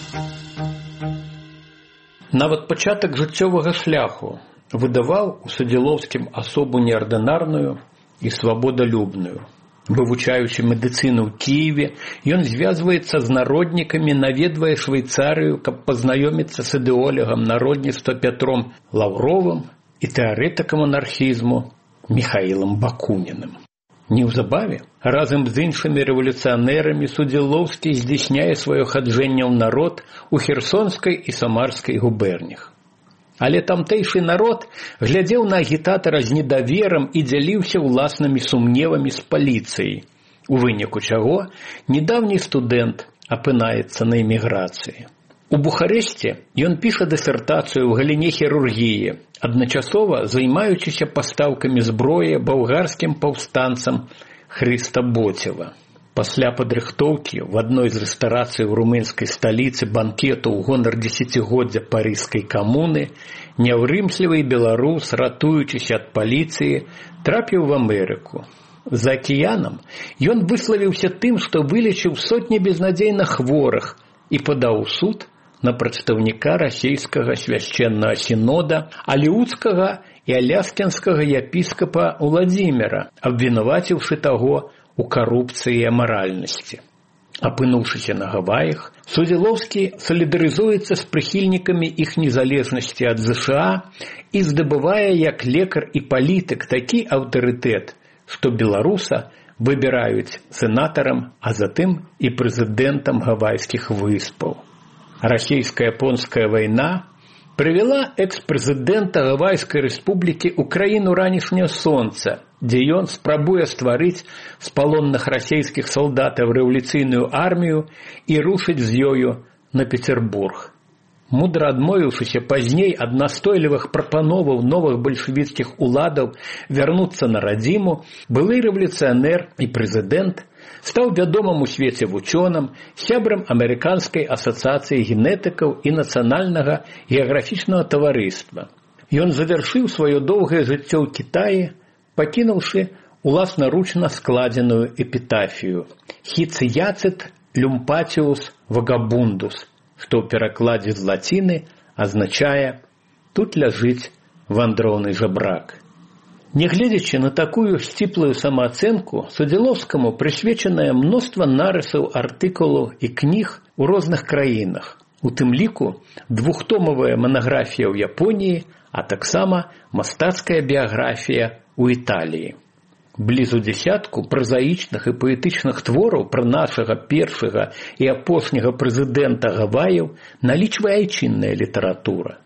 Нават пачатак жыццёвага шляху выдаваў у Судзілоўскім асобу неардынарную і свабодалюбную. Вывучаючы медыцыну ў Кіеве, ён звязваецца з народнікамі, наведвае Швейцарыю, каб пазнаёміцца з ідэолагам народніцтва Пятром Лаўровым і тэарэтыкам анархізму Міхаілам Бакуніным. Неўзабаве, разам з іншымі рэвалюцыянерамі Судзілоўскі здзяйсняе сваё хаджэнне ў народ у Херсонскай і Самарскай губернях. Але тамтэйшы народ глядзеў на агітатара з недаверам і дзяліўся ўласнымі сумневамі з паліцыяй, у выніку чаго недаўні студэнт апынаецца на эміграцыі. У Бухарэсце ён піша дысертацыю ў галіне хірургіі, адначасова займаючыся пастаўкамі зброі балгарскім паўстанцам Хрыста Боцева. Пасля падрыхтоўкі в адной з рэстарацый у румынскай сталіцы банкету ў гонар 10годдзя парыжскай камуны, няўрымслівы беларус, ратуючыся ад паліцыі, трапіў в Амерыку. За акіянам ён выславіўся тым, што вылечыў сотні безнадзейна хворых і падаў у суд на прадстаўніка расійскага свяшчэннага сінода, алеўскага і аляскінскага епіскапа Уладзіміра, абвінаваціўшы таго у карупцыі і амаральнасці. Апынуўшыся на Гаваях, Судзілоўскі салідарызуецца з прыхільнікамі іх незалежнасці ад ЗША і здабывае як лекар і палітык такі аўтарытэт, што беларуса выбіраюць сенатарам, а затым і прэзідэнтам Гавайскіх выспаў. Расійска-японская вайна прывяла экс-прэзідэнта Гавайскай рэспублікі ў краіну ранішняе сонца, дзе ён спрабуе стварыць з палонных расійскіх салдатаў рэвалюцыйную армію і рушыць з ёю на Петербург. Мудра адмовіўшыся пазней ад настойлівых прапановаў новых бальшавіцкіх уладаў вярнуцца на радзіму, былы рэвалюцыянер і прэзідэнт стаў вядомым у свеце вучоным, сябрам Амерыканскай асацыяцыі генетыкаў і нацыянальнага геаграфічнага таварыства. Ён завяршыў сваё доўгае жыццё ў Кітаі, пакінуўшы уласнаручна складзеную эпітафію «Хіцыяцыт люмпатіус вагабундус», што ў перакладзе з лаціны азначае «тут ляжыць вандроўны жабрак». Нягледзячы на такую сціплую самаацэнку, Судзілоўскаму прысвечанае мноства нарысаў, артыкулаў і кніг у розных краінах, у тым ліку 2-томавая манаграфія ў Японіі, а таксама мастацкая біяграфія у Італіі. Блізу дзясятку празаічных і паэтычных твораў пра нашага першага і апошняга прэзідэнта Гаваяў налічвае айчынная літаратура.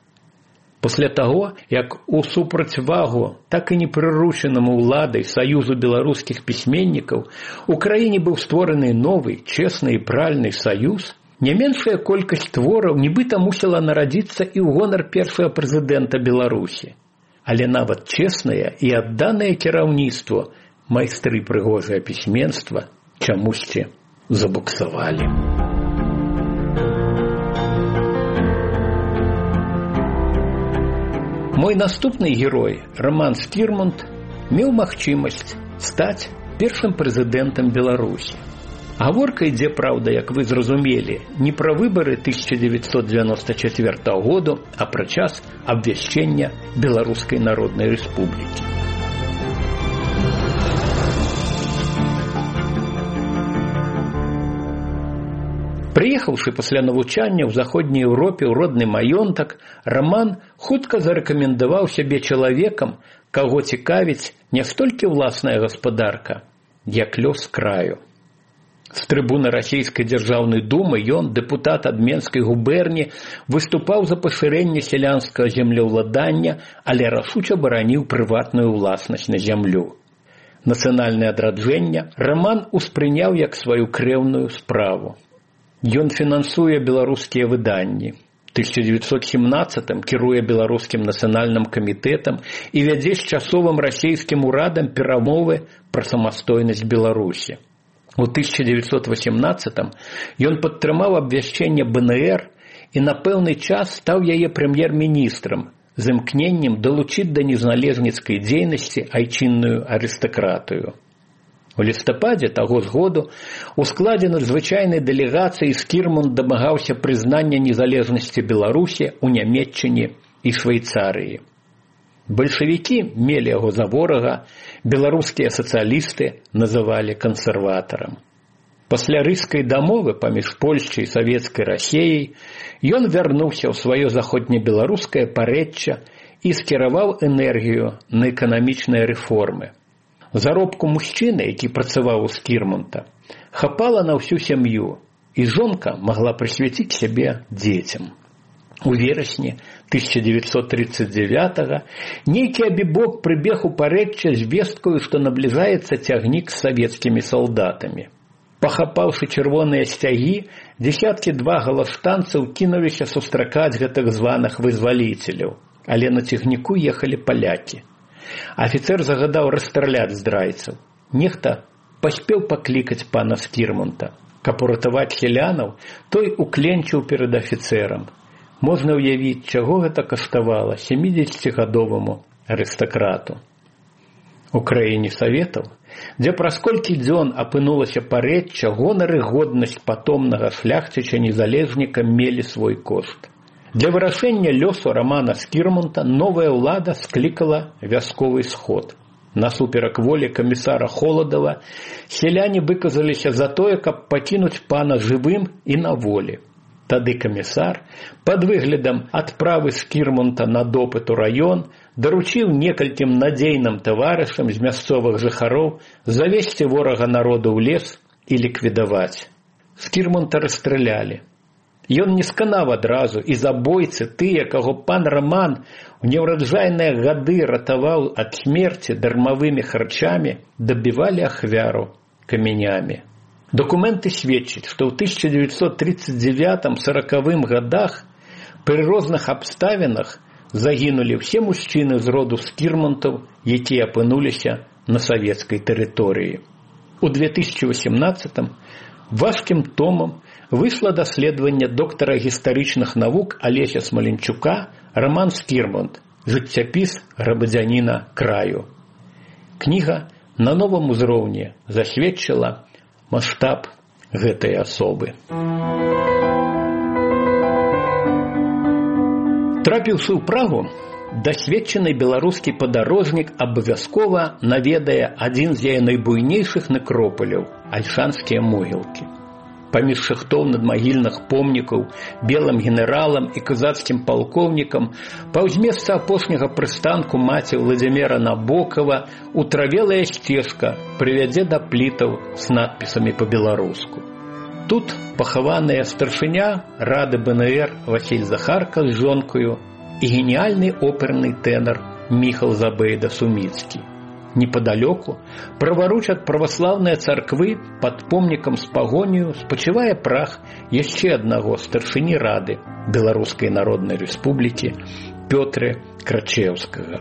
Пасля таго, як у супрацьвагу так і не прыручанаму ўладай Саюзу беларускіх пісьменнікаў у краіне быў створаны новы, чесны і пральны саюз, Не меншая колькасць твораў нібыта мусіла нарадзіцца і ў гонар першага прэзідэнта Беларусі. Але нават чеснае і адданае кіраўніцтво майстры прыгожае пісьменства чамусьці забуксавалі. Мой наступны герой, Роман Скірмонт, меў магчымасць стаць першым прэзідэнтам Беларусі. Гаворка ідзе, праўда, як вы зразумелі, не пра выбары 1994 году, а пра час абвяшчэння Беларускай Народнай Рэспублікі. Прыехаўшы пасля навучання ў заходняй Еўропе ў родны маёнтак, Роман хутка зарэкамендаваў сябе чалавекам, каго цікавіць не столькі ўласная гаспадарка, як лёс краю. З трыбуны расійскай дзяржаўнай думы ён, дэпутат ад Менскай губерні, выступаў за пашырэнне сялянскага землеўладання, але рашуча бараніў прыватную ўласнасць на зямлю. Нацыянальнае адраджэнне Роман успрыняў як сваю крэўную справу. Ён фінансуе беларускія выданні. 1917-м кіруе беларускім нацыянальным камітэтам і вядзе з часовым расійскім урадам перамовы пра самастойнасць Беларусі. У 1918-м ён падтрымаў абвяшчэнне БНР і на пэўны час стаў яе прэм'ер-міністрам з імкненнем далучыць да незалежніцкай дзейнасці айчынную арыстакратыю. У лістападзе таго ж году у складзе надзвычайнай дэлегацыі Скірмонт дамагаўся прызнання незалежнасці Беларусі ў Нямецчыне і Швейцарыі. Бальшавікі мелі яго за ворага, беларускія сацыялісты называлі кансерватарам. Пасля рыжскай дамовы паміж Польшчай і савецкай Расіяй ён вярнуўся ў сваё заходнебеларускае парэчча і скіраваў энергію на эканамічныя рэформы. Заробку мужчыны, які працаваў у Скірмонта, хапала на ўсю сям'ю, і жонка магла прысвяціць сябе дзецям. У верасні 1939-го нейкі абібок прыбег у парэчча з весткаю, што набліжаецца цягнік з савецкімі салдатамі. Пахапаўшы чырвоныя сцягі, дзесяткі-два галаштанцаў кінуліся сустракаць гэтых званых вызваліцеляў, але на цягніку ехалі палякі. Афіцэр загадаў расстраляць здрайцаў. Нехта паспеў паклікаць пана Скірмонта. Каб уратаваць селянаў, той укленчыў перад афіцэрам. Можна ўявіць, чаго гэта каштавала 70-гадоваму арыстакрату. У краіне саветаў, дзе праз колькі дзён апынулася парэчча, гонар і годнасць патомнага шляхціча-незалежніка мелі свой кошт. Для вырашэння лёсу Романа Скірмонта новая ўлада склікала вясковы сход. Насуперак волі камісара Холадава селяне выказаліся за тое, каб пакінуць пана жывым і на волі. Тады камісар пад выглядам адправы Скірмонта на допыт у раён даручыў некалькім надзейным таварышам з мясцовых жыхароў завесці ворага народу ў лес і ліквідаваць. Скірмонта расстралялі. Ён не сканаў адразу, і забойцы, тыя, каго пан Роман у неўраджайныя гады ратаваў ад смерці дармавымі харчамі, дабівалі ахвяру камянямі. Документы сведчаць, што ў 1939-40 годах пры розных абставінах загінулі ўсе мужчыны з роду Скірмонтаў, якія апынуліся на савецкай тэрыторыі. У 2018-м важкім томам выйшла даследаванне доктара гістарычных навук Алеся Смаленчука «Роман Скірмонт. Жыццяпіс грамадзяніна краю». Кніга на новым узроўні засведчыла маштаб гэтай асобы. Трапіўшы ў Прагу, дасведчаны беларускі падарожнік абавязкова наведае адзін з яе найбуйнейшых некропаляў – Альшанскія могілкі. Паміж шахтоў надмагільных помнікаў белым генералам і казацкім палкоўнікам паўз месца апошняга прыстанку маці Владзіміра Набокава утравелая сцежка прывядзе да плітаў з надпісамі па-беларуску. Тут пахаваныя старшыня рады БНР Васіль Захарка з жонкаю і геніальны оперны тэнар Міхал Забейда Суміцкі. Неподалеку, праворуч ад праваслаўнай царквы, пад помнікам з пагонію спачывае прах яшчэ аднаго старшыні Рады Беларускай Народнай Рэспублікі Пётра Крачеўскага.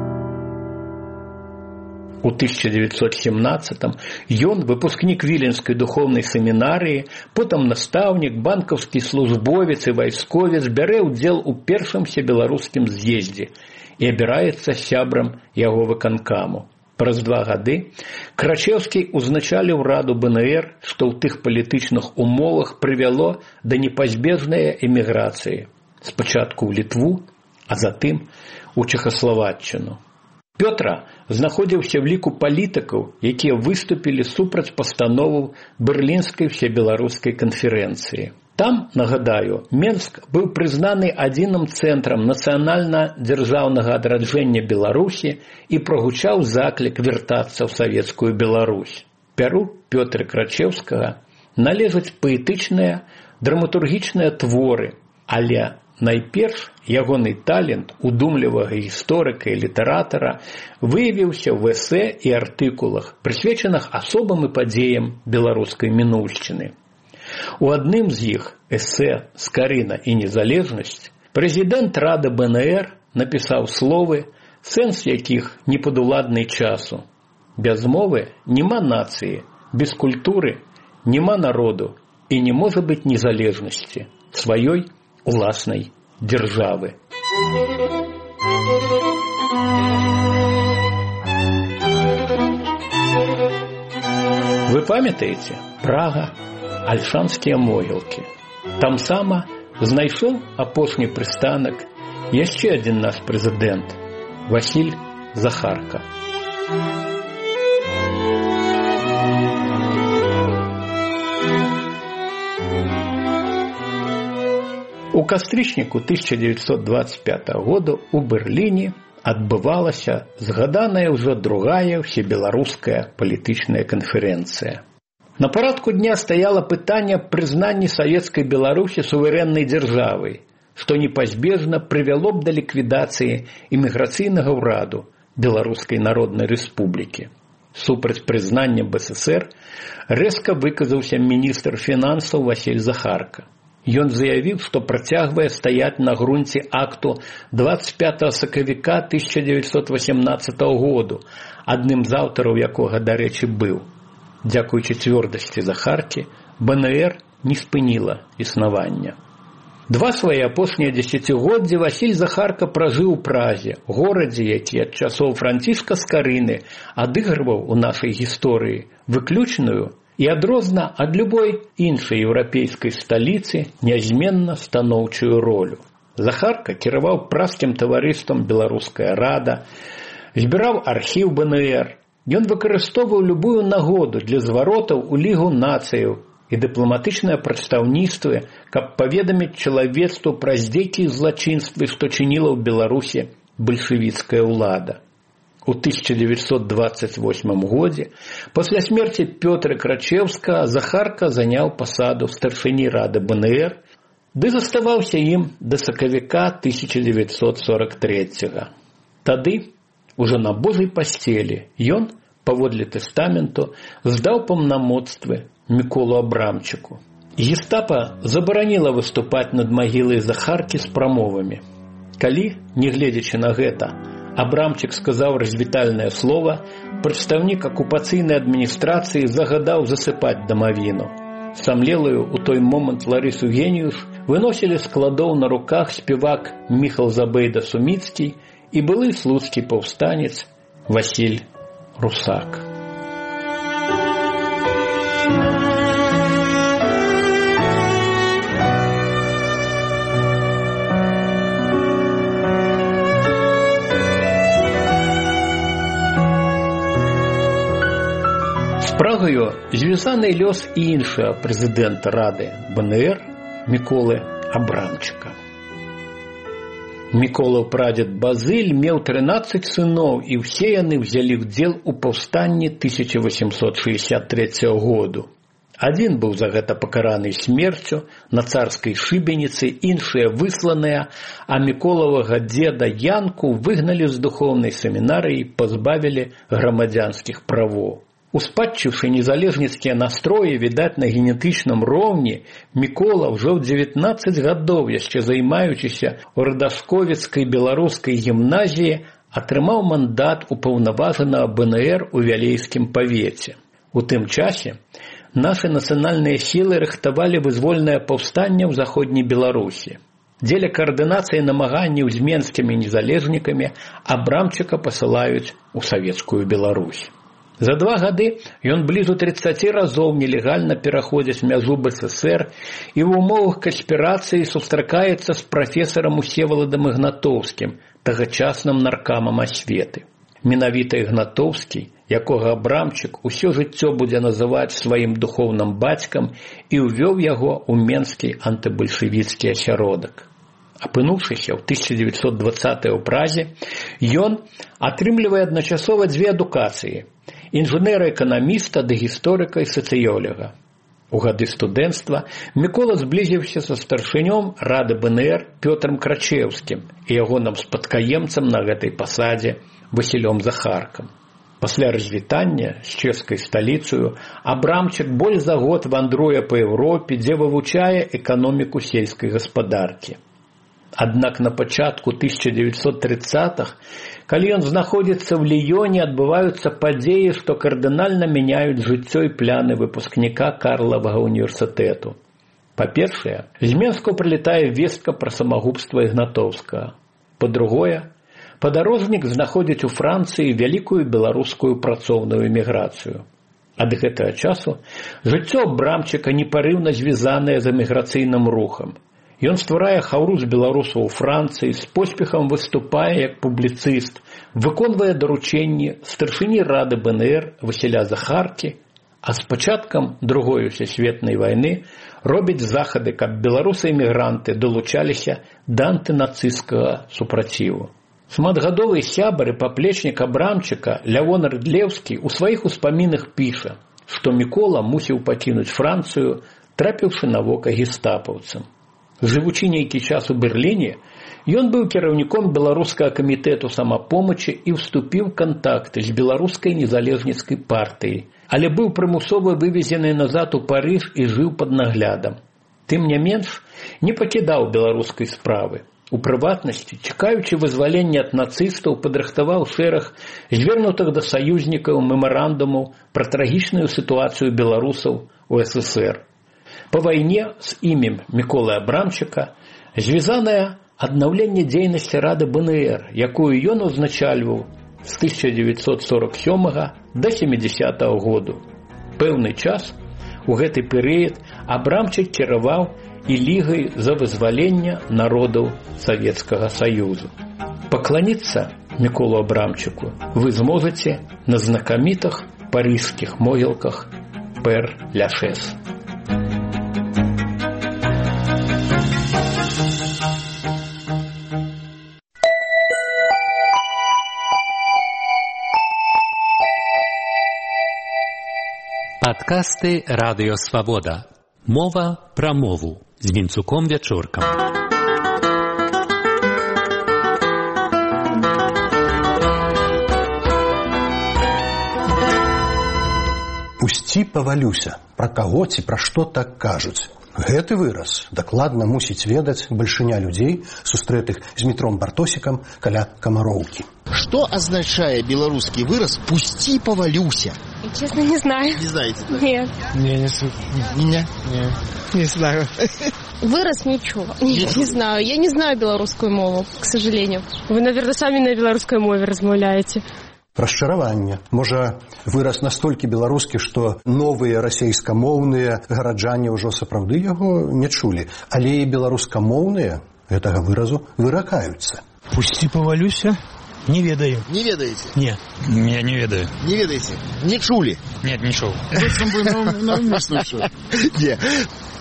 У 1917-м ён, выпускнік Віленскай духовнай семінарыі, потым настаўнік, банкаўскі службовец і вайсковец, бярэ ўдзел у першым всебеларускім з'ездзе і абіраецца сябрам яго выканкаму. Праз 2 гады Крачеўскі узначаліў Раду БНР, што ў тых палітычных умовах прывяло да непазбежнай эміграцыі. Спачатку ў Літву, а затым у Чэхаславаччыну. Пётра знаходзіўся ў ліку палітыкаў, якія выступілі супраць пастановаў Берлінскай всебеларускай канферэнцыі. Там, нагадаю, Менск быў прызнаны адзіным цэнтрам нацыянальна-дзяржаўнага адраджэння Беларусі і прагучаў заклік вяртацца ў савецкую Беларусь. Пяру Пётра Крачеўскага належаць паэтычныя, драматургічныя творы, але найперш ягоны талент удумлівага гісторыка і літаратара выявіўся ў эсэ і артыкулах, прысвечаных асобам і падзеям беларускай мінуўшчыны. У адным з іх, эсэ «Скарына і незалежнасць», прэзідэнт Рады БНР напісаў словы, сэнс якіх непадуладны часу. Без мовы няма нацыі, без культуры няма народу і не можа быць незалежнасці сваёй уласнай дзяржавы. Вы памятаеце? Прага, Альшанскія могілкі. Там сама знайшоў апошні прыстанак яшчэ адзін наш прэзідэнт Васіль Захарка. У кастрычніку 1925 году у Берліне адбывалася згаданая ўжо другая ўсебеларуская палітычная канферэнцыя. На парадку дня стаяла пытанне прызнання савецкай Беларусі суверэннай дзяржавай, што непазбежна прывяло б да ліквідацыі эміграцыйнага ўраду Беларускай Народнай Рэспублікі. Супраць прызнання БССР рэзка выказаўся міністр фінансаў Васіль Захарка. Ён заявіў, што працягвае стаяць на грунце акту 25 сакавіка 1918 году, адным з аўтараў якога, дарэчы, быў. Дзякуючы цвёрдасці Захаркі, БНР не спыніла існавання. 2 свае апошнія дзесяцігоддзі Васіль Захарка пражыў у Празе, горадзе, які ад часоў Францішка Скарыны адыгрываў у нашай гісторыі выключную і адрозна ад любой іншай еўрапейскай сталіцы нязменна станоўчую ролю. Захарка кіраваў празскім таварыствам «Беларуская Рада», збіраў архіў БНР. Ён выкарыстоўваў любую нагоду для зваротаў у Лігу нацыяў і дыпламатычныя прадстаўніцтвы, каб паведаміць чалавецтву пра здзекі і злачынствы, што чыніла ў Беларусі бальшавіцкая ўлада. У 1928 годзе, пасля смерці Пётра Крачеўскага, Захарка заняў пасаду старшыні Рады БНР, ды заставаўся ім да сакавіка 1943-го. Тады, уже на Божай пасцелі, ён, паводле тэстаменту, здаў паўнамоцтвы Міколу Абрамчыку. Гестапа забараніла выступаць над магілай Захаркі з прамовамі. Калі, не гледзячы на гэта, Абрамчык сказаў развітальнае слова, прадстаўнік акупацыйнай адміністрацыі загадаў засыпаць дамавіну. Самлелую у той момант Ларысу Геніюш выносілі з складоў на руках спевак Міхал Забейда-Суміцкі і былы слуцкі паўстанец Васіль Русак. З Прагаю звязаны лёс і іншага прэзідэнта Рады БНР Міколы Абрамчыка. Міколаў прадзед Базыль меў 13 сыноў, і ўсе яны ўзялі ўдзел у паўстанні 1863 году. Адзін быў за гэта пакараны смерцю на царскай шыбеніцы, іншыя высланыя, а Міколавага дзеда Янку выгналі з духоўнай семінарыі і пазбавілі грамадзянскіх правоў. Успадчыўшы незалежніцкія настроі, відаць, на генетычным роўні, Мікола ўжо ў 19 гадоў, яшчэ займаючыся ў радасковіцкай беларускай гімназіі, атрымаў мандат упаўнаважанага БНР у Вялейскім павеце. У тым часе нашы нацыянальныя сілы рыхтавалі вызвольнае паўстанне ў заходняй Беларусі. Дзеля каардынацыі намаганняў з менскімі незалежнікамі Абрамчыка пасылаюць у савецкую Беларусь. За 2 гады ён блізу 30 разоў нелегальна пераходзіць мяжу БССР і ў умовах канспірацыі сустракаецца з прафесарам Усеваладам Ігнатоўскім, тагачасным наркамам асветы. Менавіта Ігнатоўскі, якога Абрамчык усё жыццё будзе называць сваім духоўным бацькам, і ўвёў яго ў менскі антыбальшавіцкі асяродак. Апынуўшыся ў 1920 ў Празе, ён атрымлівае адначасова 2 адукацыі – інжынера-эканаміста да гісторыка і сацыёлага. У гады студэнцтва Мікола зблізіўся са старшынём Рады БНР Пётрам Крачеўскім і ягоным спадкаемцам на гэтай пасадзе Васілём Захаркам. Пасля развітання з чэшскай сталіцаю Абрамчык больш за год вандруе па Еўропе, дзе вывучае эканоміку сельскай гаспадаркі. Аднак на пачатку 1930-х, калі ён знаходзіцца ў Ліёне, адбываюцца падзеі, што кардынальна мяняюць жыццё і пляны выпускніка Карлавага універсітэту. Па-першае, з Менску прылетае вестка пра самагубства Ігнатоўскага. Па-другое, падарожнік знаходзіць у Францыі вялікую беларускую працоўную эміграцыю. Ад гэтага часу жыццё Абрамчыка непарыўна звязанае з эміграцыйным рухам. Ён стварае хаўру з беларусаў у Францыі, з поспехам выступае як публіцыст, выконвае даручэнні старшыні Рады БНР Васіля Захаркі, а з пачаткам Другой сусветнай вайны робіць захады, каб беларусы-эмігранты далучаліся да антынацысцкага супраціву. Шматгадовы сябар і паплечнік Абрамчыка Лявон Рыдлеўскі ў сваіх успамінах піша, што Мікола мусіў пакінуць Францыю, трапіўшы на вока гестапаўцам. Жывучы нейкі час у Берліне, ён быў кіраўніком беларускага камітэту самапомачы і ўступіў у кантакты з беларускай незалежніцкай партыяй, але быў прымусова вывезены назад у Парыж і жыў пад наглядам. Тым не менш, не пакідаў беларускай справы. У прыватнасці, чакаючы вызвалення ад нацыстаў, падрыхтаваў шэраг звернутых да саюзнікаў мемарандумаў пра трагічную сітуацыю беларусаў у СССР. Па вайне з імем Міколы Абрамчыка звязанае аднаўленне дзейнасці Рады БНР, якую ён узначальваў з 1947 да 70-го году. Пэўны час у гэты перыяд Абрамчык кіраваў і Лігай за вызваленне народаў Савецкага Саюзу. Пакланіцца Міколу Абрамчыку вы зможаце на знакамітых парыжскіх могілках Пэр-Ляшэз. Падкасты Радыё Свабода. Мова пра мову з Вінцуком Вячоркам. Пусці павалюся. Пра каго ці пра што так кажуць? Гэты выраз дакладна мусіць ведаць бальшыня людзей, сустрэтых з Мітром Бартосікам каля Камароўкі. Что означает белорусский выраз «пусти повалюся»? Честно, не знаю. Не знаете? Да? Нет. Не знаю. Выраз ничего. Не знаю. Я не знаю белорусскую мову, к сожалению. Вы, наверное, сами на белорусской мове размаўляете. Расчараванне. Можа, выраз настолькі беларускі, што новыя расейскамоўныя гараджане ўжо сапраўды яго не чулі. Але і беларускамоўныя гэтага выразу выракаюцца. Пусці павалюся? Не ведаю. Не ведаете? Нет, я не ведаю. Не ведаете? Не чули? Нет, не чул. Не.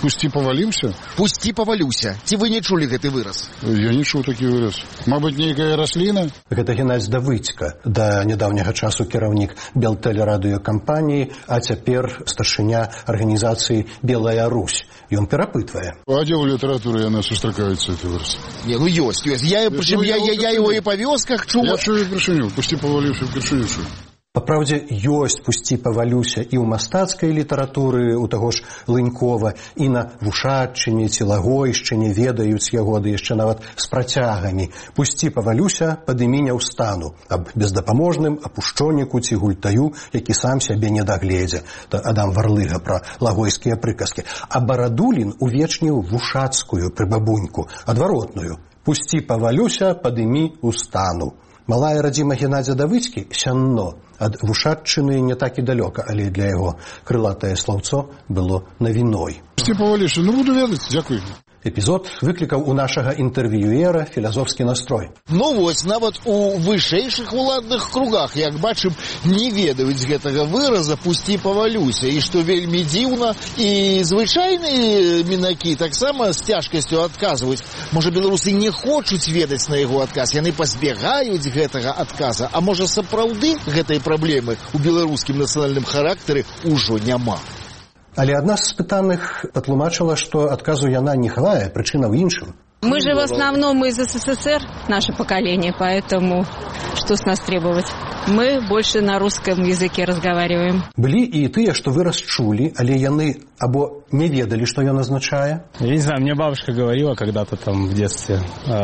Пусти повалимся? Пусти повалюся. Ці вы не чулі гэты выраз? Я не чуў такі выраз. Мабыць, нейкая расліна? Гэта Геннадзь Давыцька, да нядаўняга часу кіраўнік Белтэлерадыёкампаніі, а цяпер старшыня арганізацыі «Белая Русь». Ён перапытвае. А дзе ў літаратуры яна сустракаецца, гэты выраз? Не, ну ёсць. Я его і па вёсках чуў. Я чую першыню. Пусти поваліўся першыню чую. Папраўдзе, ёсць «Пусці павалюся» і ў мастацкай літаратуры, у таго ж Лынькова, і на Вушаччыне ці Лагойшчыне ведаюць яго, ды яшчэ нават з працягамі. «Пусці павалюся, падымі не ўстану» аб бездапаможным апушчоніку ці гультаю, які сам сябе не дагледзе. Адам Варлыга пра лагойскія прыказкі. А Барадулін увечніў вушацкую прыбабуньку, адваротную. «Пусці павалюся, падымі ўстану». Малая радзіма Геннадзя Давыцькі сянно. Ад Вушаччыны не так і далёка, але для яго крылатае слаўцо было навіной. Пусти поваліўся, ну буду ведаць, дзякуй. Эпізод выклікаў у нашага інтэрв'юера філазофскі настрой. Ну вось, нават у вышэйшых уладных кругах, як бачым, не ведаюць гэтага выраза «пусти повалюся». І што вельмі дзіўна, і звычайныя мінакі таксама з цяжкасцю адказваюць. Можа, беларусы не хочуць ведаць на яго адказ, яны пазбягаюць гэтага адказа. А можа, сапраўды гэтай праблемы ў беларускім нацыянальным характары ўжо няма. Але адна з спытаных патлумачыла, што адказу яна не хавае, прычына ў іншым. Мы же в основном из СССР, наше поколение, поэтому что с нас требовать? Мы больше на русском языке разговариваем. Былі і тыя, што выраз чулі, але яны або не ведалі, што ён азначае. Я не знаю, мне бабушка говорила когда-то там в детстве,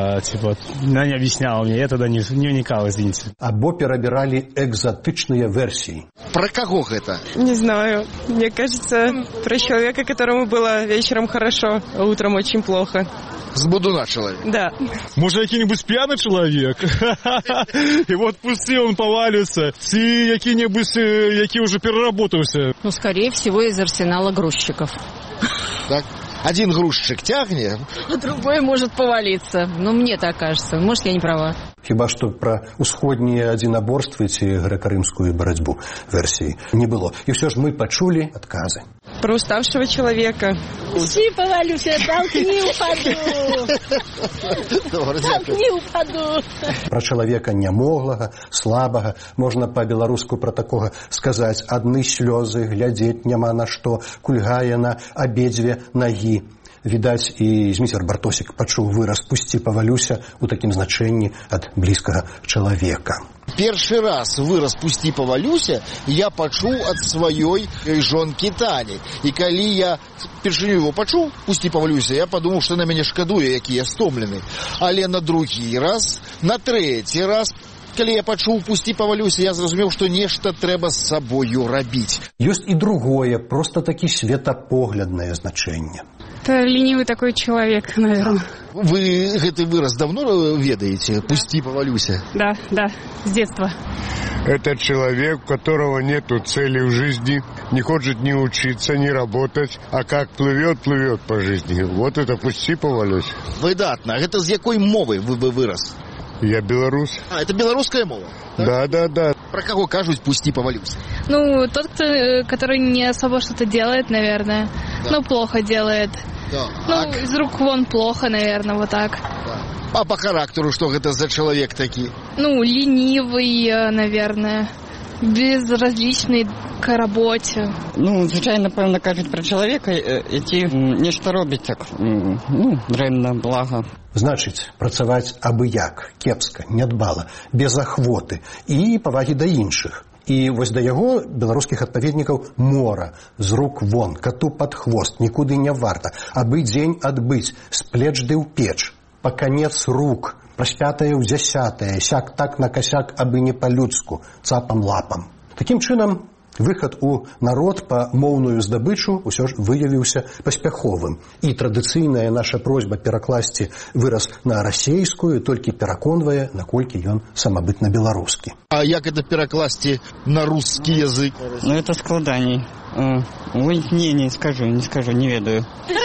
она не объясняла мне, я тогда не вникал, извините. Або перабіралі экзотычныя версіі. Про кого гэта? Не знаю. Мне кажется, про человека, которому было вечером хорошо, а утром очень плохо. З будуна чалавек. Да. Может, який-нибудь пьяный человек? И вот пусти он повалится. Ці які-нибудь, які уже переработался. Ну, скорее всего, из арсенала грузчиков. Так? Один грузчик тягне, а другой может повалиться. Ну, мне так кажется. Может, я не права. Хіба што пра усходнія адзінаборствы ці грэка-рымскую барацьбу версіі не было. І ўсё ж мы пачулі адказы. Про уставшего человека. Пусти повалюся, толкни упаду. Толкни упаду. Пра чалавека нямоглага, слабага, можна па-беларуску пра такога сказаць: адны слёзы, глядзець няма на што, кульгае на абедзве нагі. Відаць, і Зміцер Бартосік пачуў выраз «пусці павалюся» у такім значэнні ад блізкага чалавека. Першы раз выраз «пусти повалюся» я пачуў ад сваёй жонкі Тані. І калі я першыню его пачуў «пусти повалюся», я падумаў, што на мяне шкадуе, які я стомлены. Але на другі раз, на трэці раз, калі я пачуў «пусти повалюся», я зразумеў, што нешта трэба з сабою рабіць. Ёсць і другое, проста такі светапогляднае значэнне. Это ленивый такой человек, наверное. Вы гэты выраз давно ведаете? «Пусти повалюся»? Да, с детства. Это человек, у которого нету цели в жизни, не хочет ни учиться, ни работать, а как плывет по жизни. Вот это «пусти повалюся». Выдатна. Гэта з якой мовы вы выраз? Я белорус. А, это белорусская мова? Да. Про кого кажут «пусти повалюся»? Ну, тот, который не особо что-то делает, наверное. Да. Ну, плохо делает. Да. Ну, из рук вон плохо, наверное, вот так. Да. А по характеру что это за человек такой? Ну, ленивый, наверное. Безразличний к роботі. Ну, звичайно, напевно, кажуть про чоловіка, які нешта робить так, ну, дрэнна, блага. Значыць, працаваць абы-як, кепска, нядбала, без ахвоты і павагі да іншых. І вось да яго беларускіх адпаведнікаў мора, з рук вон, кату пад хвост, нікуды не варта, абы дзень адбыць, з плеч ды ў печ, па канец рук, праспятае ў дзясятае, сяк так на касяк, абы не па-людску, цапам-лапам. Такім чынам, выхад у народ па моўную здабычу ўсё ж выявіўся паспяховым. І традыцыйная наша просьба перакласці выраз на расейскую толькі пераконвае, наколькі ён самабытна беларускі. А як это перакласці на русский язык? Ну, это складаней. Ой, не скажу, не ведаю.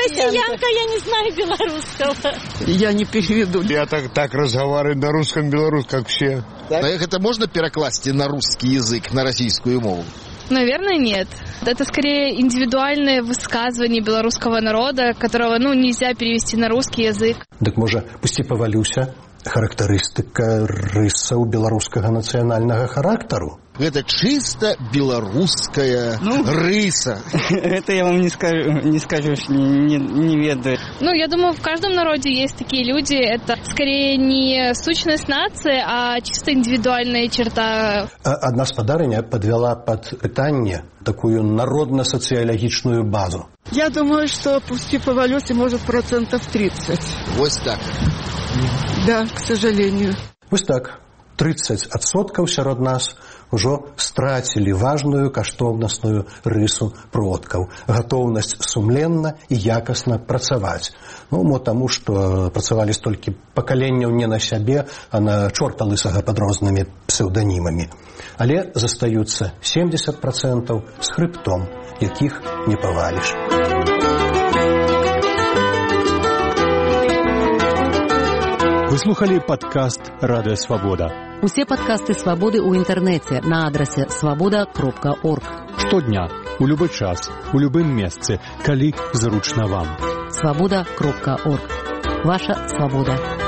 россиянка, я не знаю белорусского. Я не переведу. Я так разговариваю на русском, белорусском, как все. Так? Это можно перекласть на русский язык, на российскую мову? Наверное, нет. Это скорее индивидуальное высказывание белорусского народа, которого, нельзя перевести на русский язык. Так, можа, пусти павалюся, характарыстыка рысаў беларускага нацыянальнага характару. Это чисто белорусская рыса. Это я вам не скажу, не ведаю. Я думаю, в каждом народе есть такие люди. Это скорее не сущность нации, а чисто индивидуальная черта. Одна спадарыня подвяла под пытанне такую народно-социологичную базу. Я думаю, что пусти повалюся может 30%. Вот так. Да, к сожалению. Вот так. 30% сярод нас ужо страцілі важную каштоўнасную рысу продкаў. Гатоўнасць сумленна і якасна працаваць. Таму, што працавалі столькі пакаленняў не на сябе, а на чорта лысага пад рознымі псеўданімамі. Але застаюцца 70% з хрыбтом, якіх не паваліш. Вы слухали падкаст «Радыё Свабода». Усе падкасты «Свабоды» ў інтэрнэце на адрасе свабода.орг. Штодня, у любы час, у любым месцы, калі зручна вам. Свабода.орг. Ваша свабода.